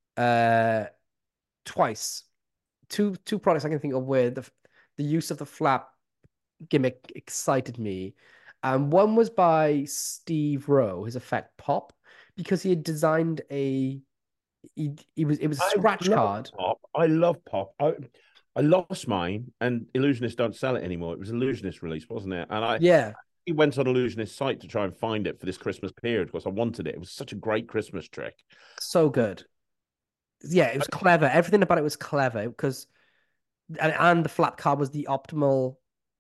S3: uh, twice, two two products I can think of where the the use of the flap gimmick excited me. And one was by Steve Rowe, his effect Pop, because he had designed a he, he was it was a
S2: I
S3: scratch
S2: love
S3: card.
S2: pop. I love pop. I I lost mine, and Illusionists don't sell it anymore. It was Illusionist release, wasn't it? And I
S3: Yeah,
S2: he went on Illusionist site to try and find it for this Christmas period because I wanted it. It was such a great Christmas trick.
S3: so good. Yeah, it was clever. Everything about it was clever because and, and the flap card was the optimal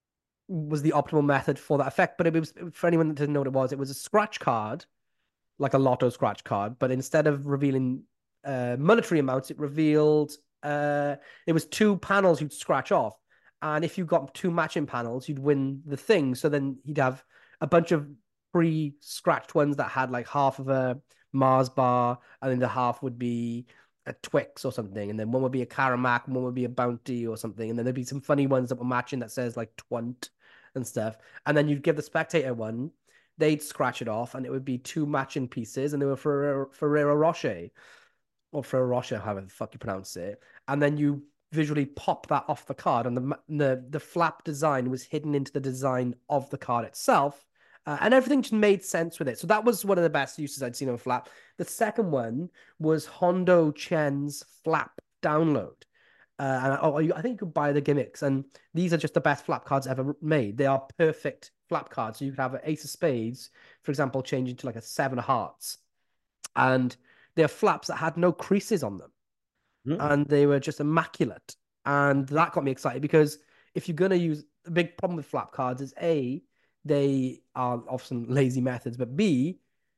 S3: was the optimal method for that effect. But it was for anyone that didn't know what it was, it was a scratch card, like a lotto scratch card, but instead of revealing uh, monetary amounts, it revealed uh, it was two panels you'd scratch off. And if you got two matching panels, you'd win the thing. So then he'd have a bunch of pre-scratched ones that had like half of a Mars bar, and then the half would be a Twix or something, and then one would be a Caramac, and one would be a Bounty or something, and then there'd be some funny ones that were matching that says like Twunt and stuff. And then you'd give the spectator one, they'd scratch it off, and it would be two matching pieces, and they were Ferrero, Ferrero Rocher or Ferrero Rocher, however the fuck you pronounce it. And then you visually pop that off the card, and the the the flap design was hidden into the design of the card itself. Uh, and everything just made sense with it. So that was one of the best uses I'd seen of a flap. The second one was Hondo Chen's flap download. Uh, and I, oh, I think you could buy the gimmicks, and these are just the best flap cards ever made. They are perfect flap cards. So you could have an ace of spades, for example, change into like a seven of hearts, and they're flaps that had no creases on them,
S2: Mm.
S3: and they were just immaculate. And that got me excited because if you're gonna use the big problem with flap cards is A, they are often lazy methods, but B,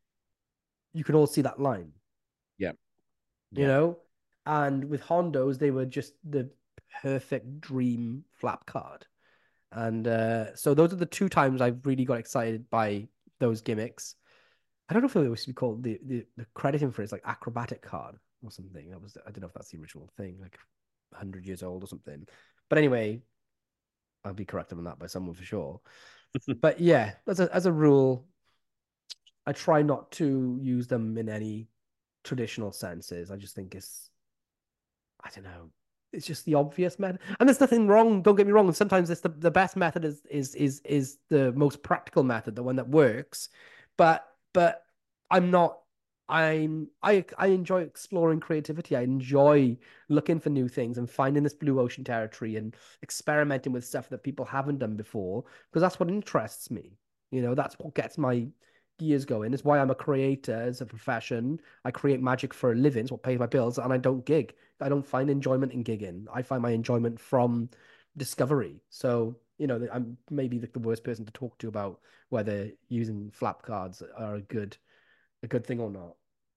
S3: you can all see that line,
S2: Yeah,
S3: you
S2: yeah.
S3: know? And with Hondos, they were just the perfect dream flap card. And uh, so those are the two times I've really got excited by those gimmicks. I don't know if it used to be called the the, the crediting for it is like acrobatic card or something. That was I don't know if that's the original thing, like a hundred years old or something. But anyway, I'll be corrected on that by someone for sure. But yeah, as a as a rule, I try not to use them in any traditional senses. I just think it's I don't know. It's just the obvious method. And there's nothing wrong, don't get me wrong. Sometimes it's the, the best method is is is is the most practical method, the one that works. But but I'm not I'm I I enjoy exploring creativity. I enjoy looking for new things and finding this blue ocean territory and experimenting with stuff that people haven't done before because that's what interests me. You know, that's what gets my gears going. It's why I'm a creator as a profession. I create magic for a living. It's what pays my bills, and I don't gig. I don't find enjoyment in gigging. I find my enjoyment from discovery. So, you know, I'm maybe the worst person to talk to about whether using flap cards are a good a good thing or not.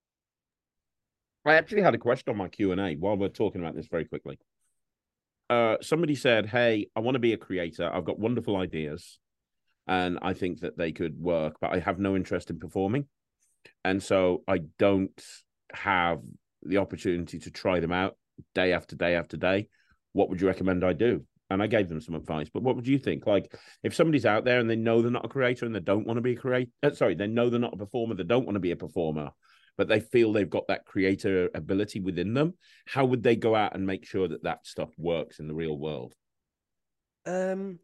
S2: I actually had a question on my Q and A while we're talking about this very quickly. Uh, somebody said, "Hey, I want to be a creator. I've got wonderful ideas, and I think that they could work, but I have no interest in performing, and so I don't have the opportunity to try them out day after day after day. What would you recommend I do?" And I gave them some advice. But what would you think? Like, if somebody's out there and they know they're not a creator and they don't want to be a creator, uh, sorry, they know they're not a performer, they don't want to be a performer, but they feel they've got that creator ability within them, how would they go out and make sure that that stuff works in the real world?
S3: Um,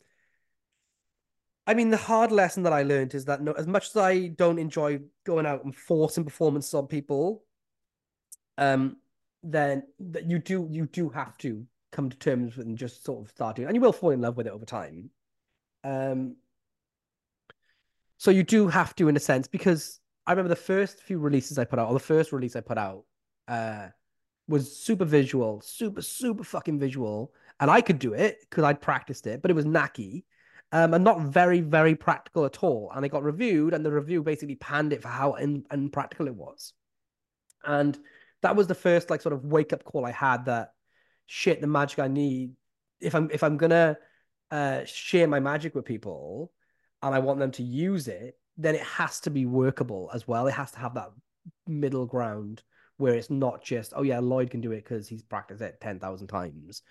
S3: I mean, the hard lesson that I learned is that no, as much as I don't enjoy going out and forcing performances on people, um, then that you do you do have to come to terms with and just sort of start doing, and you will fall in love with it over time. Um, so you do have to, in a sense, because I remember the first few releases I put out, or the first release I put out, uh, was super visual, super super fucking visual, and I could do it because I'd practiced it, but it was knacky. Um, and not very, very practical at all. And it got reviewed, and the review basically panned it for how in, unpractical it was. And that was the first like sort of wake up call I had that shit, the magic I need if I'm if I'm gonna uh share my magic with people and I want them to use it, then it has to be workable as well. It has to have that middle ground where it's not just, oh yeah, Lloyd can do it because he's practiced it ten thousand times.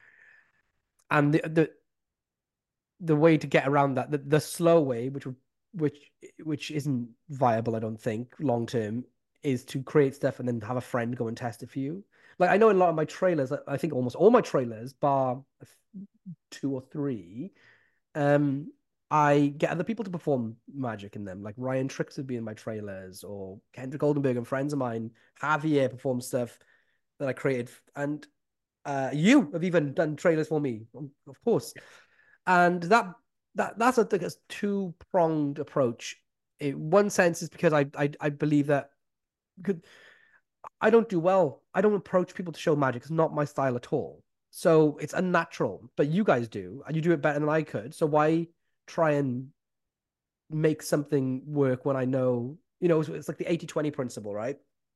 S3: And the, the the way to get around that, the, the slow way, which which which isn't viable, I don't think, long term, is to create stuff and then have a friend go and test it for you. Like I know in a lot of my trailers, I think almost all my trailers, bar two or three, um, I get other people to perform magic in them. Like Ryan Tricks would be in my trailers, or Kendrick Oldenburg and friends of mine. Javier perform stuff that I created, and uh, you have even done trailers for me, of course. And that that that's a, like a two pronged approach. In one sense, is because I I, I believe that could I don't do well. I don't approach people to show magic. It's not my style at all. So it's unnatural. But you guys do, and you do it better than I could. So why try and make something work when I know, you know, it's, it's like the eighty twenty principle, right?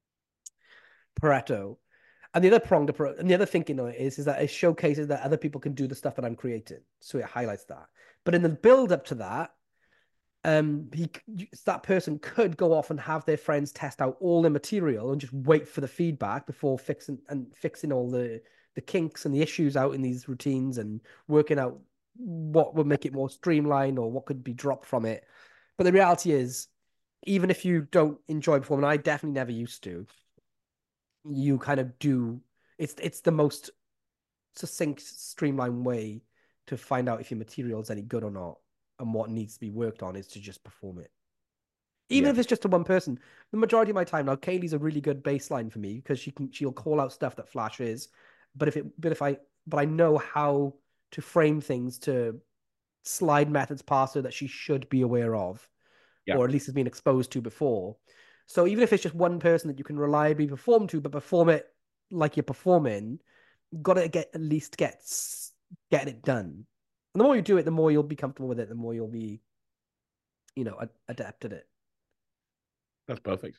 S3: Pareto. And the other pronged approach, and the other thinking on it is, is that it showcases that other people can do the stuff that I'm creating. So it highlights that. But in the build up to that, um, he that person could go off and have their friends test out all the material and just wait for the feedback before fixing and fixing all the the kinks and the issues out in these routines and working out what would make it more streamlined or what could be dropped from it. But the reality is, even if you don't enjoy performing, I definitely never used to, you kind of do. It's it's the most succinct, streamlined way to find out if your material is any good or not, and what needs to be worked on is to just perform it. Even
S2: Yeah.
S3: if it's just to one person. The majority of my time now, Kaylee's a really good baseline for me because she can she'll call out stuff that Flash is, but if it but if I but I know how to frame things to slide methods past her that she should be aware of,
S2: Yeah.
S3: or at least has been exposed to before. So even if it's just one person that you can reliably perform to, but perform it like you're performing, you got to get at least get get it done. And the more you do it, the more you'll be comfortable with it. The more you'll be, you know, adept at it.
S2: That's perfect.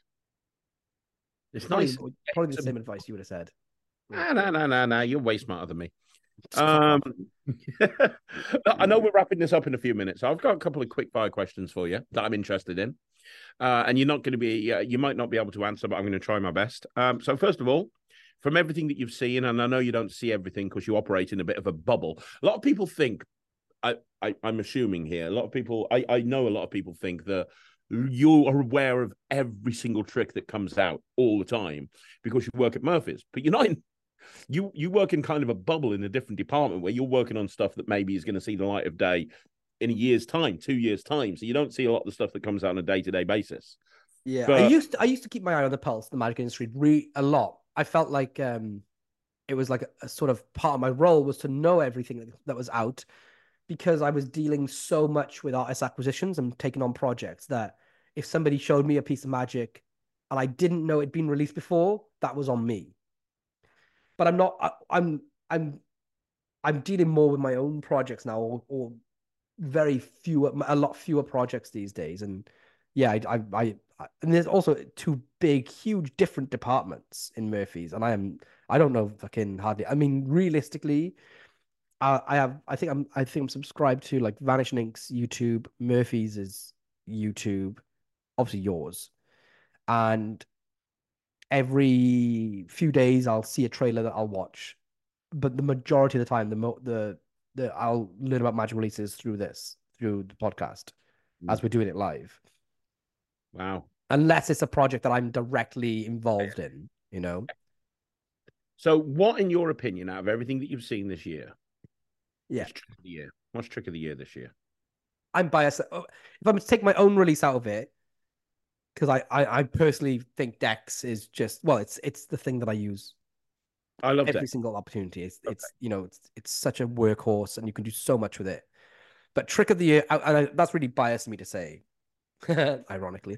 S2: It's
S3: Probably,
S2: nice.
S3: probably the same advice you would have said.
S2: No, no, no, no, no. You're way smarter than me. Um, I know we're wrapping this up in a few minutes. So I've got a couple of quick fire questions for you that I'm interested in. Uh, and you're not going to be, uh, you might not be able to answer, but I'm going to try my best. Um, so, first of all, from everything that you've seen, and I know you don't see everything because you operate in a bit of a bubble, a lot of people think, I, I, I'm assuming here, a lot of people, I, I know a lot of people think that you are aware of every single trick that comes out all the time because you work at Murphy's, but you're not in. You you work in kind of a bubble in a different department where you're working on stuff that maybe is going to see the light of day in a year's time, two years' time. So you don't see a lot of the stuff that comes out on a day-to-day basis.
S3: Yeah, I
S2: But
S3: used to, I used to keep my eye on the pulse, of the magic industry, re a lot. I felt like um, it was like a, a sort of part of my role was to know everything that, that was out because I was dealing so much with artist acquisitions and taking on projects that if somebody showed me a piece of magic and I didn't know it'd been released before, that was on me. But I'm not. I, I'm I'm I'm dealing more with my own projects now, or, or very few, a lot fewer projects these days. And yeah, I, I, I, and there's also two big, huge, different departments in Murphy's, and I am, I don't know fucking hardly. I mean, realistically, I, I have, I think I'm, I think I'm subscribed to like Vanishing Incorporated's YouTube, Murphy's is YouTube, obviously yours, and every few days I'll see a trailer that I'll watch, but the majority of the time, the mo the the I'll learn about magic releases through this, through the podcast, as we're doing it live.
S2: wow.
S3: Unless it's a project that I'm directly involved in, you know.
S2: So, what, in your opinion, out of everything that you've seen this year,
S3: Yeah,
S2: what's trick of the year? What's trick of the year this year?
S3: I'm biased. If I'm to take my own release out of it, because I, I I personally think Dex is just well, it's it's the thing that I use
S2: I love
S3: every
S2: that.
S3: single opportunity. It's
S2: Okay.
S3: it's you know it's it's such a workhorse, and you can do so much with it. But trick of the year, and I, that's really biased of me to say, ironically.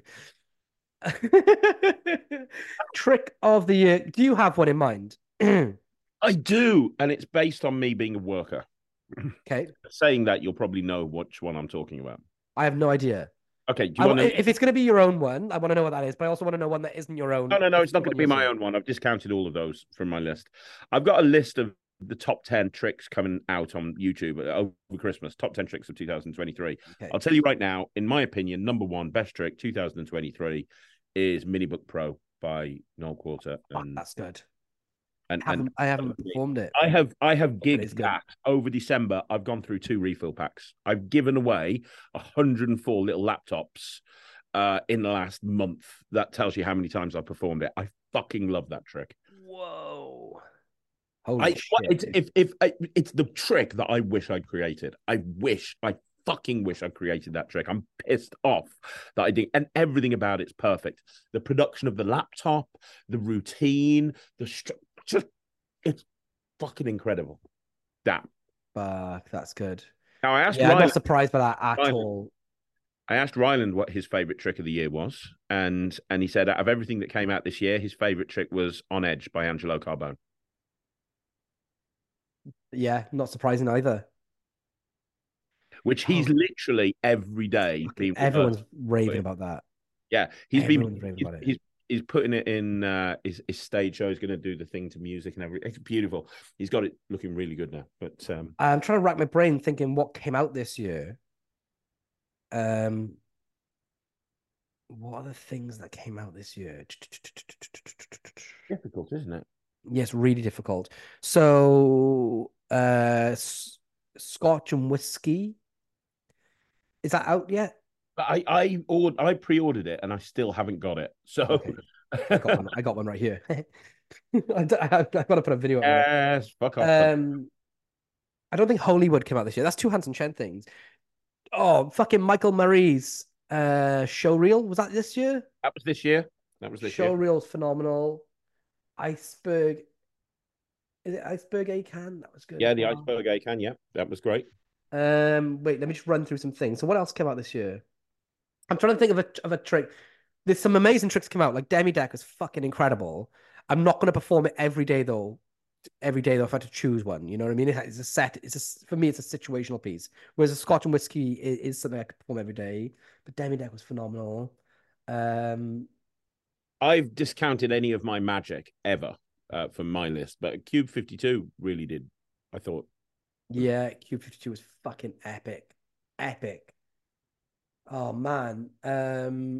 S3: Trick of the year. Do you have one in mind?
S2: I do, and it's based on me being a worker.
S3: Okay.
S2: Saying that, you'll probably know which one I'm talking about.
S3: I have no idea.
S2: Okay, do you
S3: I,
S2: want to?
S3: if it's going to be your own one, I want to know what that is, but I also want to know one that isn't your own.
S2: No, no, no. It's not going
S3: What
S2: to be
S3: you're
S2: my
S3: saying.
S2: own one. I've discounted all of those from my list. I've got a list of the top ten tricks coming out on YouTube over Christmas. Top ten tricks of two thousand twenty-three.
S3: Okay.
S2: I'll tell you right now, in my opinion, number one best trick two thousand twenty-three is Minibook Pro by Noel Quarter.
S3: And, that's good.
S2: And,
S3: I haven't,
S2: and
S3: I haven't performed it.
S2: I have I have gigged
S3: good.
S2: that over December. I've gone through two refill packs. I've given away one hundred four little laptops uh, in the last month. That tells you how many times I've performed it. I fucking love that trick.
S3: Whoa. Holy
S2: I,
S3: shit.
S2: it's, if, if, if it's the trick that I wish I'd created. I wish, I fucking wish I'd created that trick. I'm pissed off that I didn't. And everything about it's perfect. The production of the laptop, the routine, the just, it's fucking incredible. Damn.
S3: Fuck, that's good.
S2: Now, I asked
S3: yeah, I'm
S2: Ryland,
S3: not surprised by that at
S2: Ryland,
S3: all.
S2: I asked Ryland what his favorite trick of the year was, and and he said out of everything that came out this year, his favorite trick was On Edge by Angelo Carbone.
S3: Yeah, not surprising either.
S2: Which he's
S3: Oh,
S2: literally every day being
S3: everyone's
S2: reversed.
S3: raving about that.
S2: Yeah, he's
S3: everyone's
S2: been
S3: raving
S2: he's,
S3: about it.
S2: he's he's putting it in uh, his, his stage show. He's going to do the thing to music and everything. It's beautiful. He's got it looking really good now. But um,
S3: I'm trying to rack my brain thinking what came out this year. Um, what are the things that came out this year?
S2: difficult, isn't it?
S3: Yes, really difficult. So, uh, S- Scotch and whiskey. Is that out yet?
S2: I I ordered, I pre-ordered it and I still haven't got it. So
S3: Okay. I got one. I got one right here. I d- I- I've got to put a video up on it.
S2: yes, fuck off.
S3: Um, I don't think Hollywood came out this year. That's two Hansen Chen things. Oh, fucking Michael Murray's uh show reel. Was that this year?
S2: That was this year. That was this
S3: Show
S2: year.
S3: reel's phenomenal. Iceberg. Is it Iceberg A can? That was good.
S2: Yeah,
S3: as
S2: the
S3: well.
S2: Iceberg A can. Yeah, that was great.
S3: Um, wait, let me just run through some things. So what else came out this year? I'm trying to think of a of a trick. There's some amazing tricks come out. Like Demi Deck is fucking incredible. I'm not going to perform it every day though. Every day though, if I had to choose one, you know what I mean? It's a set. It's a, for me, it's a situational piece. Whereas a Scotch and whiskey is, is something I could perform every day. But Demi Deck was phenomenal. Um,
S2: I've discounted any of my magic ever uh, from my list, but Cube fifty-two really did I thought.
S3: Yeah, Cube fifty-two was fucking epic. Epic. Oh man. Um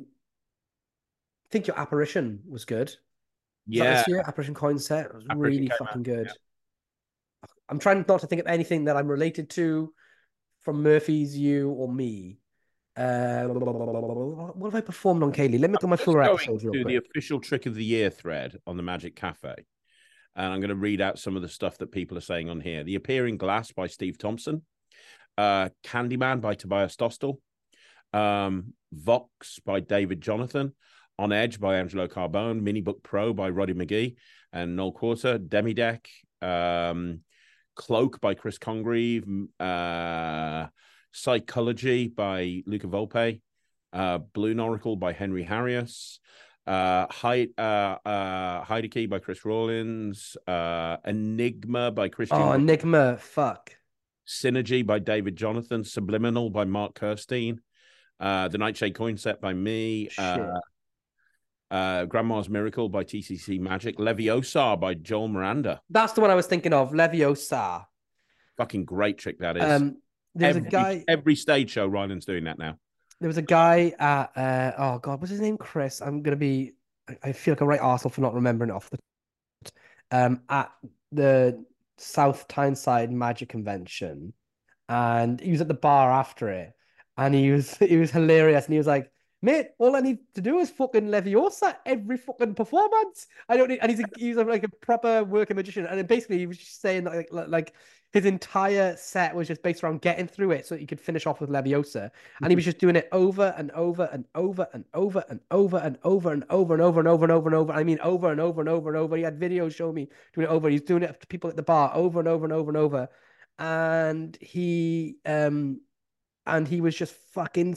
S3: I think your apparition was good. Was that
S2: Yeah,
S3: this year? Apparition coin set was
S2: Apparition
S3: really
S2: came out.
S3: fucking good.
S2: Yeah.
S3: I'm trying not to think of anything that I'm related to from Murphy's, you, or me. Uh, what have I performed on Kaylee? Let me look at my
S2: Just
S3: fuller
S2: going
S3: episodes real
S2: to the
S3: quick.
S2: official trick of the year thread on the Magic Cafe, and I'm going to read out some of the stuff that people are saying on here. The Appearing Glass by Steve Thompson, uh, Candyman by Tobias Dostal, um, Vox by David Jonathan, On Edge by Angelo Carbone, Mini Book Pro by Roddy McGee and Noel Quarter, Demideck, um, Cloak by Chris Congreve, uh, Psychology by Luca Volpe, uh, Balloon Oracle by Henry Harrius, uh, Hyde, uh, uh, Heideke by Chris Rawlins, uh, Enigma by Christian
S3: Oh,
S2: Gr-
S3: Enigma. Fuck.
S2: Synergy by David Jonathan, Subliminal by Mark Kirstein, uh, The Nightshade Coin Set by me, uh,
S3: Shit.
S2: uh, Grandma's Miracle by T C C Magic, Leviosa by Joel Miranda.
S3: That's the one I was thinking of. Leviosa.
S2: Fucking great trick that is.
S3: Um, there was a
S2: Every
S3: guy.
S2: every stage show, Ryland's doing that now.
S3: There was a guy at. Uh, oh God, what's his name? Chris. I'm gonna be. I- I feel like a right arsehole for not remembering it off the. Um, at the South Tyneside Magic Convention, and he was at the bar after it, and he was he was hilarious, and he was like, "Mate, all I need to do is fucking Leviosa every fucking performance. I don't need." And he's a, he's a, like a proper working magician, and then basically he was just saying that, like like like his entire set was just based around getting through it so he could finish off with Leviosa, and he was just doing it over and over and over and over and over and over and over and over and over and over and over. I mean, over and over and over and over. He had videos showing me doing it over. He's doing it to people at the bar over and over and over and over, and he um and he was just fucking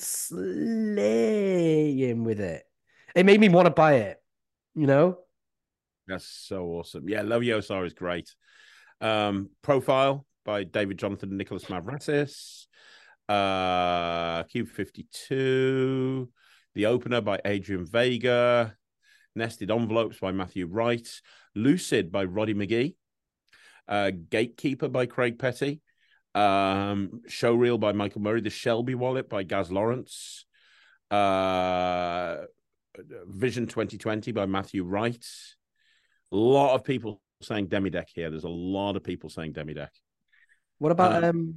S3: slaying with it. It made me want to buy it, you know?
S2: That's so awesome. Yeah, Leviosa is great. Um, Profile by David Jonathan and Nicholas Mavrasis. Uh, Cube fifty-two. The Opener by Adrian Vega. Nested Envelopes by Matthew Wright. Lucid by Roddy McGee. Uh, Gatekeeper by Craig Petty. Um, Showreel by Michael Murray. The Shelby Wallet by Gaz Lawrence. Uh, Vision twenty twenty by Matthew Wright. A lot of people saying Demideck here. There's a lot of people saying Demideck.
S3: What about
S2: Um,
S3: um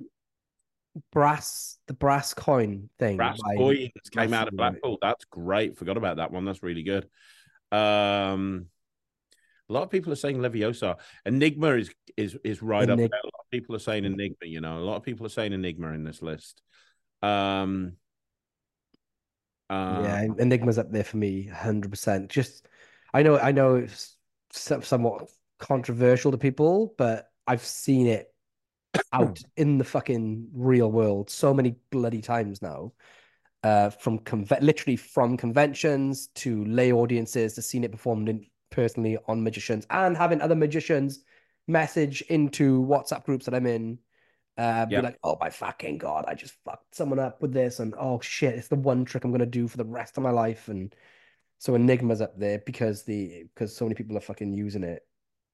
S3: brass the brass coin thing
S2: Brass
S3: by
S2: Coins came out of
S3: Matthew Wright?
S2: Blackpool. That's great. Forgot about that one. That's really good. Um, a lot of people are saying Leviosa. Enigma is is is right up
S3: Enig-
S2: there. A lot of people are saying Enigma. You know, a lot of people are saying Enigma in this list. Um, uh,
S3: Yeah, Enigma's up there for me, one hundred percent. Just I know I know it's so- somewhat controversial to people, but I've seen it out in the fucking real world so many bloody times now. Uh, from conve- literally from conventions to lay audiences to seeing it performed in personally on magicians and having other magicians message into WhatsApp groups that I'm in. Uh, be
S2: yeah.
S3: like, oh my fucking god, I just fucked someone up with this, and oh shit, it's the one trick I'm gonna do for the rest of my life. And so Enigma's up there because the because so many people are fucking using it.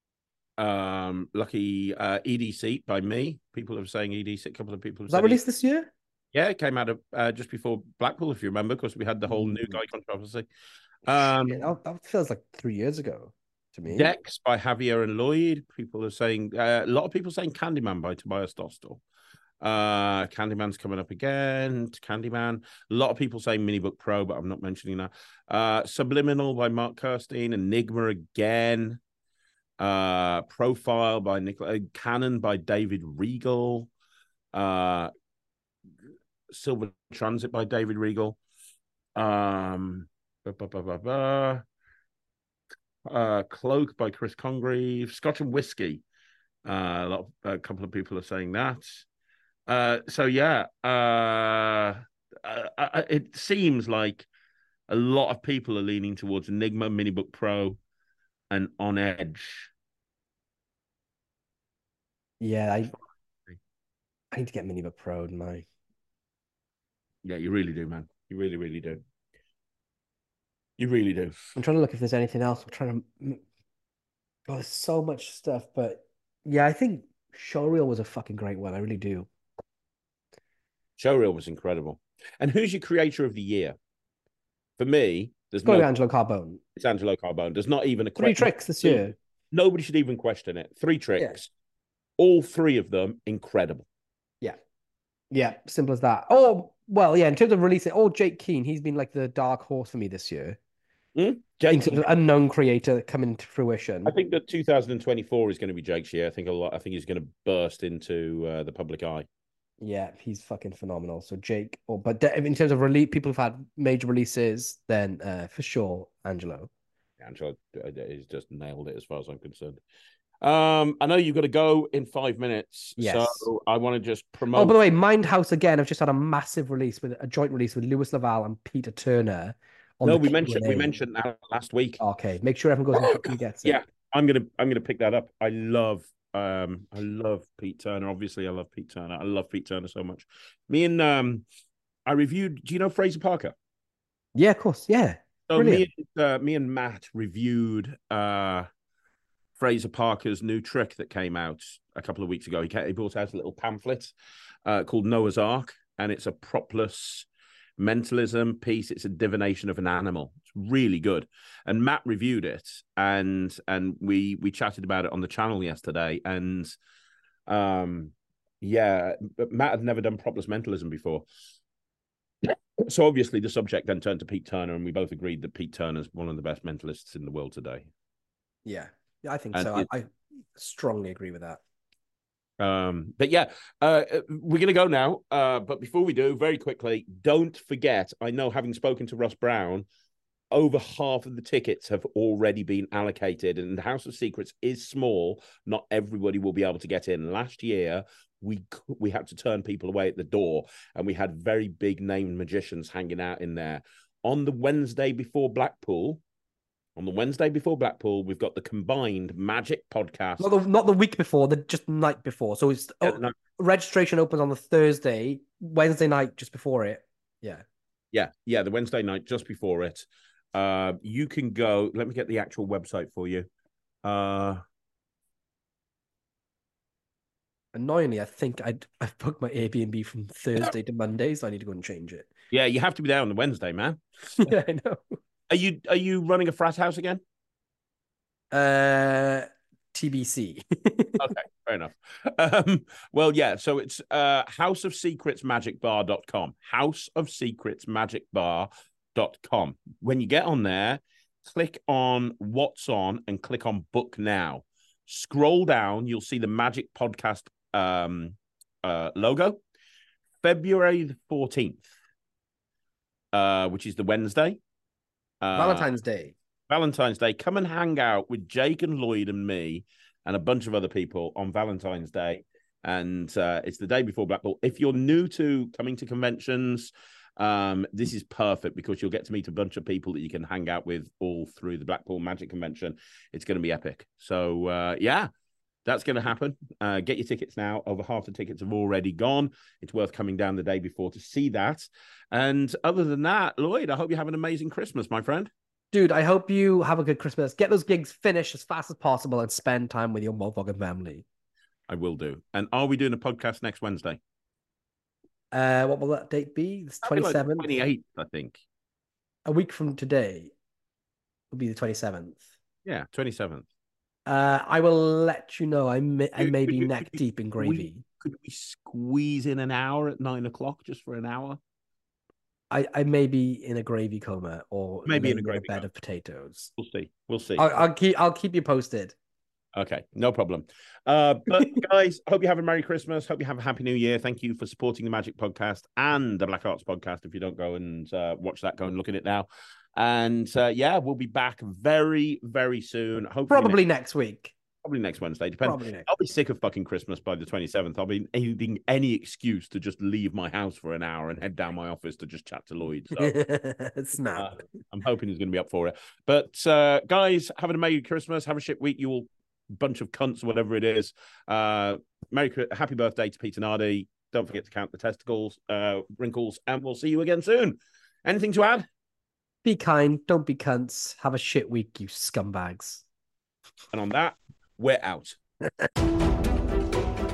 S2: Um, lucky uh, E D C by me. People are saying E D C. A couple of people have
S3: Was that
S2: said E D C.
S3: released this year?
S2: Yeah, it came out of uh, just before Blackpool, if you remember, because we had the whole new guy controversy. Um,
S3: Shit, that, that feels like three years ago to me.
S2: Dex by Javier and Lloyd. People are saying uh, a lot of people saying Candyman by Tobias Dostal. Uh, Candyman's coming up again. Candyman. A lot of people saying Minibook Pro, but I'm not mentioning that. Uh, Subliminal by Mark Kirstein. Enigma again. Uh, Profile by Nicola. Canon by David Regal. Uh, Silver Transit by David Regal. Um, bah, bah, bah, bah, bah. Uh, Cloak by Chris Congreve. Scotch and Whiskey. Uh, a lot, of, a couple of people are saying that. Uh, so yeah, uh, uh, uh, it seems like a lot of people are leaning towards Enigma, Minibook Pro, and On Edge.
S3: Yeah, I I need to get Minibook Pro in my.
S2: Yeah, you really do, man. You really, really do. You really do.
S3: I'm trying to look if there's anything else. I'm trying to. Oh, there's so much stuff, but yeah, I think Showreel was a fucking great one. I really do.
S2: Showreel was incredible. And who's your creator of the year? For me, there's
S3: It's going
S2: no.
S3: to Angelo Carbone.
S2: It's Angelo Carbone. There's not even a
S3: Three
S2: question.
S3: tricks this year.
S2: Nobody should even question it. Three tricks. Yeah. All three of them incredible.
S3: Yeah. Yeah. Simple as that. Oh, well, yeah. In terms of releasing, oh, Jake Keane, he's been like the dark horse for me this year.
S2: Mm? Jake,
S3: in terms of unknown creator coming to fruition.
S2: I think that two thousand twenty-four is going to be Jake's year. I think a lot. I think he's going to burst into uh, the public eye.
S3: Yeah, he's fucking phenomenal. So Jake, or but in terms of release, people who've had major releases, then uh, for sure, Angelo.
S2: Angelo has just nailed it as far as I'm concerned. Um, I know you've got to go in five minutes,
S3: yes.
S2: So I want to just promote.
S3: Oh, by the way, Mindhouse again. I've just had a massive release with a joint release with Lewis Laval and Peter Turner.
S2: No, we mentioned we mentioned that last week.
S3: Okay, make sure everyone goes and gets it.
S2: Yeah, I'm gonna I'm gonna pick that up. I love um I love Pete Turner. Obviously, I love Pete Turner. I love Pete Turner so much. Me and um, I reviewed. Do you know Fraser Parker?
S3: Yeah, of course. Yeah.
S2: So me and, uh, me and Matt reviewed uh Fraser Parker's new trick that came out a couple of weeks ago. He, came, he brought out a little pamphlet uh, called Noah's Ark, and it's a propless mentalism piece. It's a divination of an animal. It's really good. And Matt reviewed it, and and we we chatted about it on the channel yesterday. And um, yeah, Matt had never done propless mentalism before. So obviously the subject then turned to Pete Turner, and we both agreed that Pete Turner is one of the best mentalists in the world today.
S3: Yeah. Yeah, I think
S2: and
S3: so.
S2: it,
S3: I, I strongly agree with that.
S2: Um, but yeah, uh, we're going to go now. Uh, but before we do, very quickly, don't forget, I know having spoken to Ross Brown, over half of the tickets have already been allocated, and the House of Secrets is small. Not everybody will be able to get in. Last year, we we had to turn people away at the door, and we had very big named magicians hanging out in there. On the Wednesday before Blackpool, On the Wednesday before Blackpool, we've got the combined Magic podcast.
S3: Not the, not the week before, the just the night before. So it's yeah, oh, no. registration opens on the Thursday, Wednesday night just before it. Yeah.
S2: Yeah, yeah, the Wednesday night just before it. Uh, you can go. Let me get the actual website for you. Uh,
S3: Annoyingly, I think I'd, I've booked my Airbnb from Thursday to Monday, so I need to go and change it.
S2: Yeah, you have to be there on the Wednesday, man.
S3: Yeah, I know.
S2: Are you are you running a frat house again?
S3: Uh, T B C.
S2: Okay, fair enough. Um, well, yeah, so it's uh, house of secrets magic bar dot com. house of secrets magic bar dot com. When you get on there, click on what's on and click on book now. Scroll down, you'll see the Magic Podcast um, uh, logo. February the fourteenth, uh, which is the Wednesday.
S3: Uh, Valentine's Day.
S2: Valentine's Day. Come and hang out with Jake and Lloyd and me and a bunch of other people on Valentine's Day. And uh, it's the day before Blackpool. If you're new to coming to conventions, um, this is perfect because you'll get to meet a bunch of people that you can hang out with all through the Blackpool Magic Convention. It's going to be epic. So, uh, yeah, that's going to happen. Uh, get your tickets now. Over half the tickets have already gone. It's worth coming down the day before to see that. And other than that, Lloyd, I hope you have an amazing Christmas, my friend.
S3: Dude, I hope you have a good Christmas. Get those gigs finished as fast as possible and spend time with your motherfucking family.
S2: I will do. And are we doing a podcast next Wednesday?
S3: Uh, what will that date be? It's twenty-seventh.
S2: Like twenty-eighth, I think.
S3: A week from today will be the twenty-seventh.
S2: Yeah, twenty-seventh.
S3: Uh, I will let you know. I may, I may
S2: could
S3: be
S2: you,
S3: neck deep in gravy.
S2: We, could we squeeze in an hour at nine o'clock just for an hour?
S3: I, I may be in a gravy coma or
S2: maybe in a gravy
S3: a bed
S2: coma.
S3: of potatoes.
S2: We'll see. We'll see.
S3: I'll, I'll keep I'll keep you posted.
S2: Okay, no problem. Uh, but guys, hope you have a Merry Christmas. Hope you have a Happy New Year. Thank you for supporting the Magic Podcast and the Black Arts Podcast. If you don't go and uh, watch that, go and look at it now. And uh, yeah, we'll be back very, very soon. Hopefully
S3: Probably next, next week.
S2: Probably next Wednesday. Depends.
S3: Next.
S2: I'll be sick of fucking Christmas by the twenty-seventh. I'll be needing any excuse to just leave my house for an hour and head down my office to just chat to Lloyd. So
S3: Snap.
S2: Uh, I'm hoping he's going to be up for it. But uh, guys, have an amazing Christmas. Have a shit week, you all bunch of cunts, whatever it is. Uh, Merry, happy birthday to Peter Nardi. Don't forget to count the testicles, uh, wrinkles, and we'll see you again soon. Anything to add?
S3: Be kind. Don't be cunts. Have a shit week, you scumbags.
S2: And on that, we're out.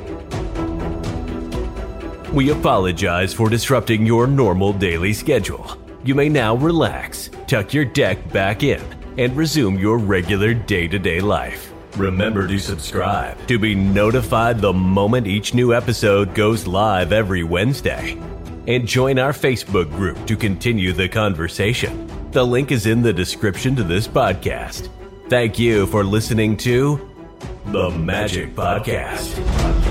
S1: We apologize for disrupting your normal daily schedule. You may now relax, tuck your deck back in, and resume your regular day-to-day life. Remember to subscribe to be notified the moment each new episode goes live every Wednesday. And join our Facebook group to continue the conversation. The link is in the description to this podcast. Thank you for listening to The Magic Podcast.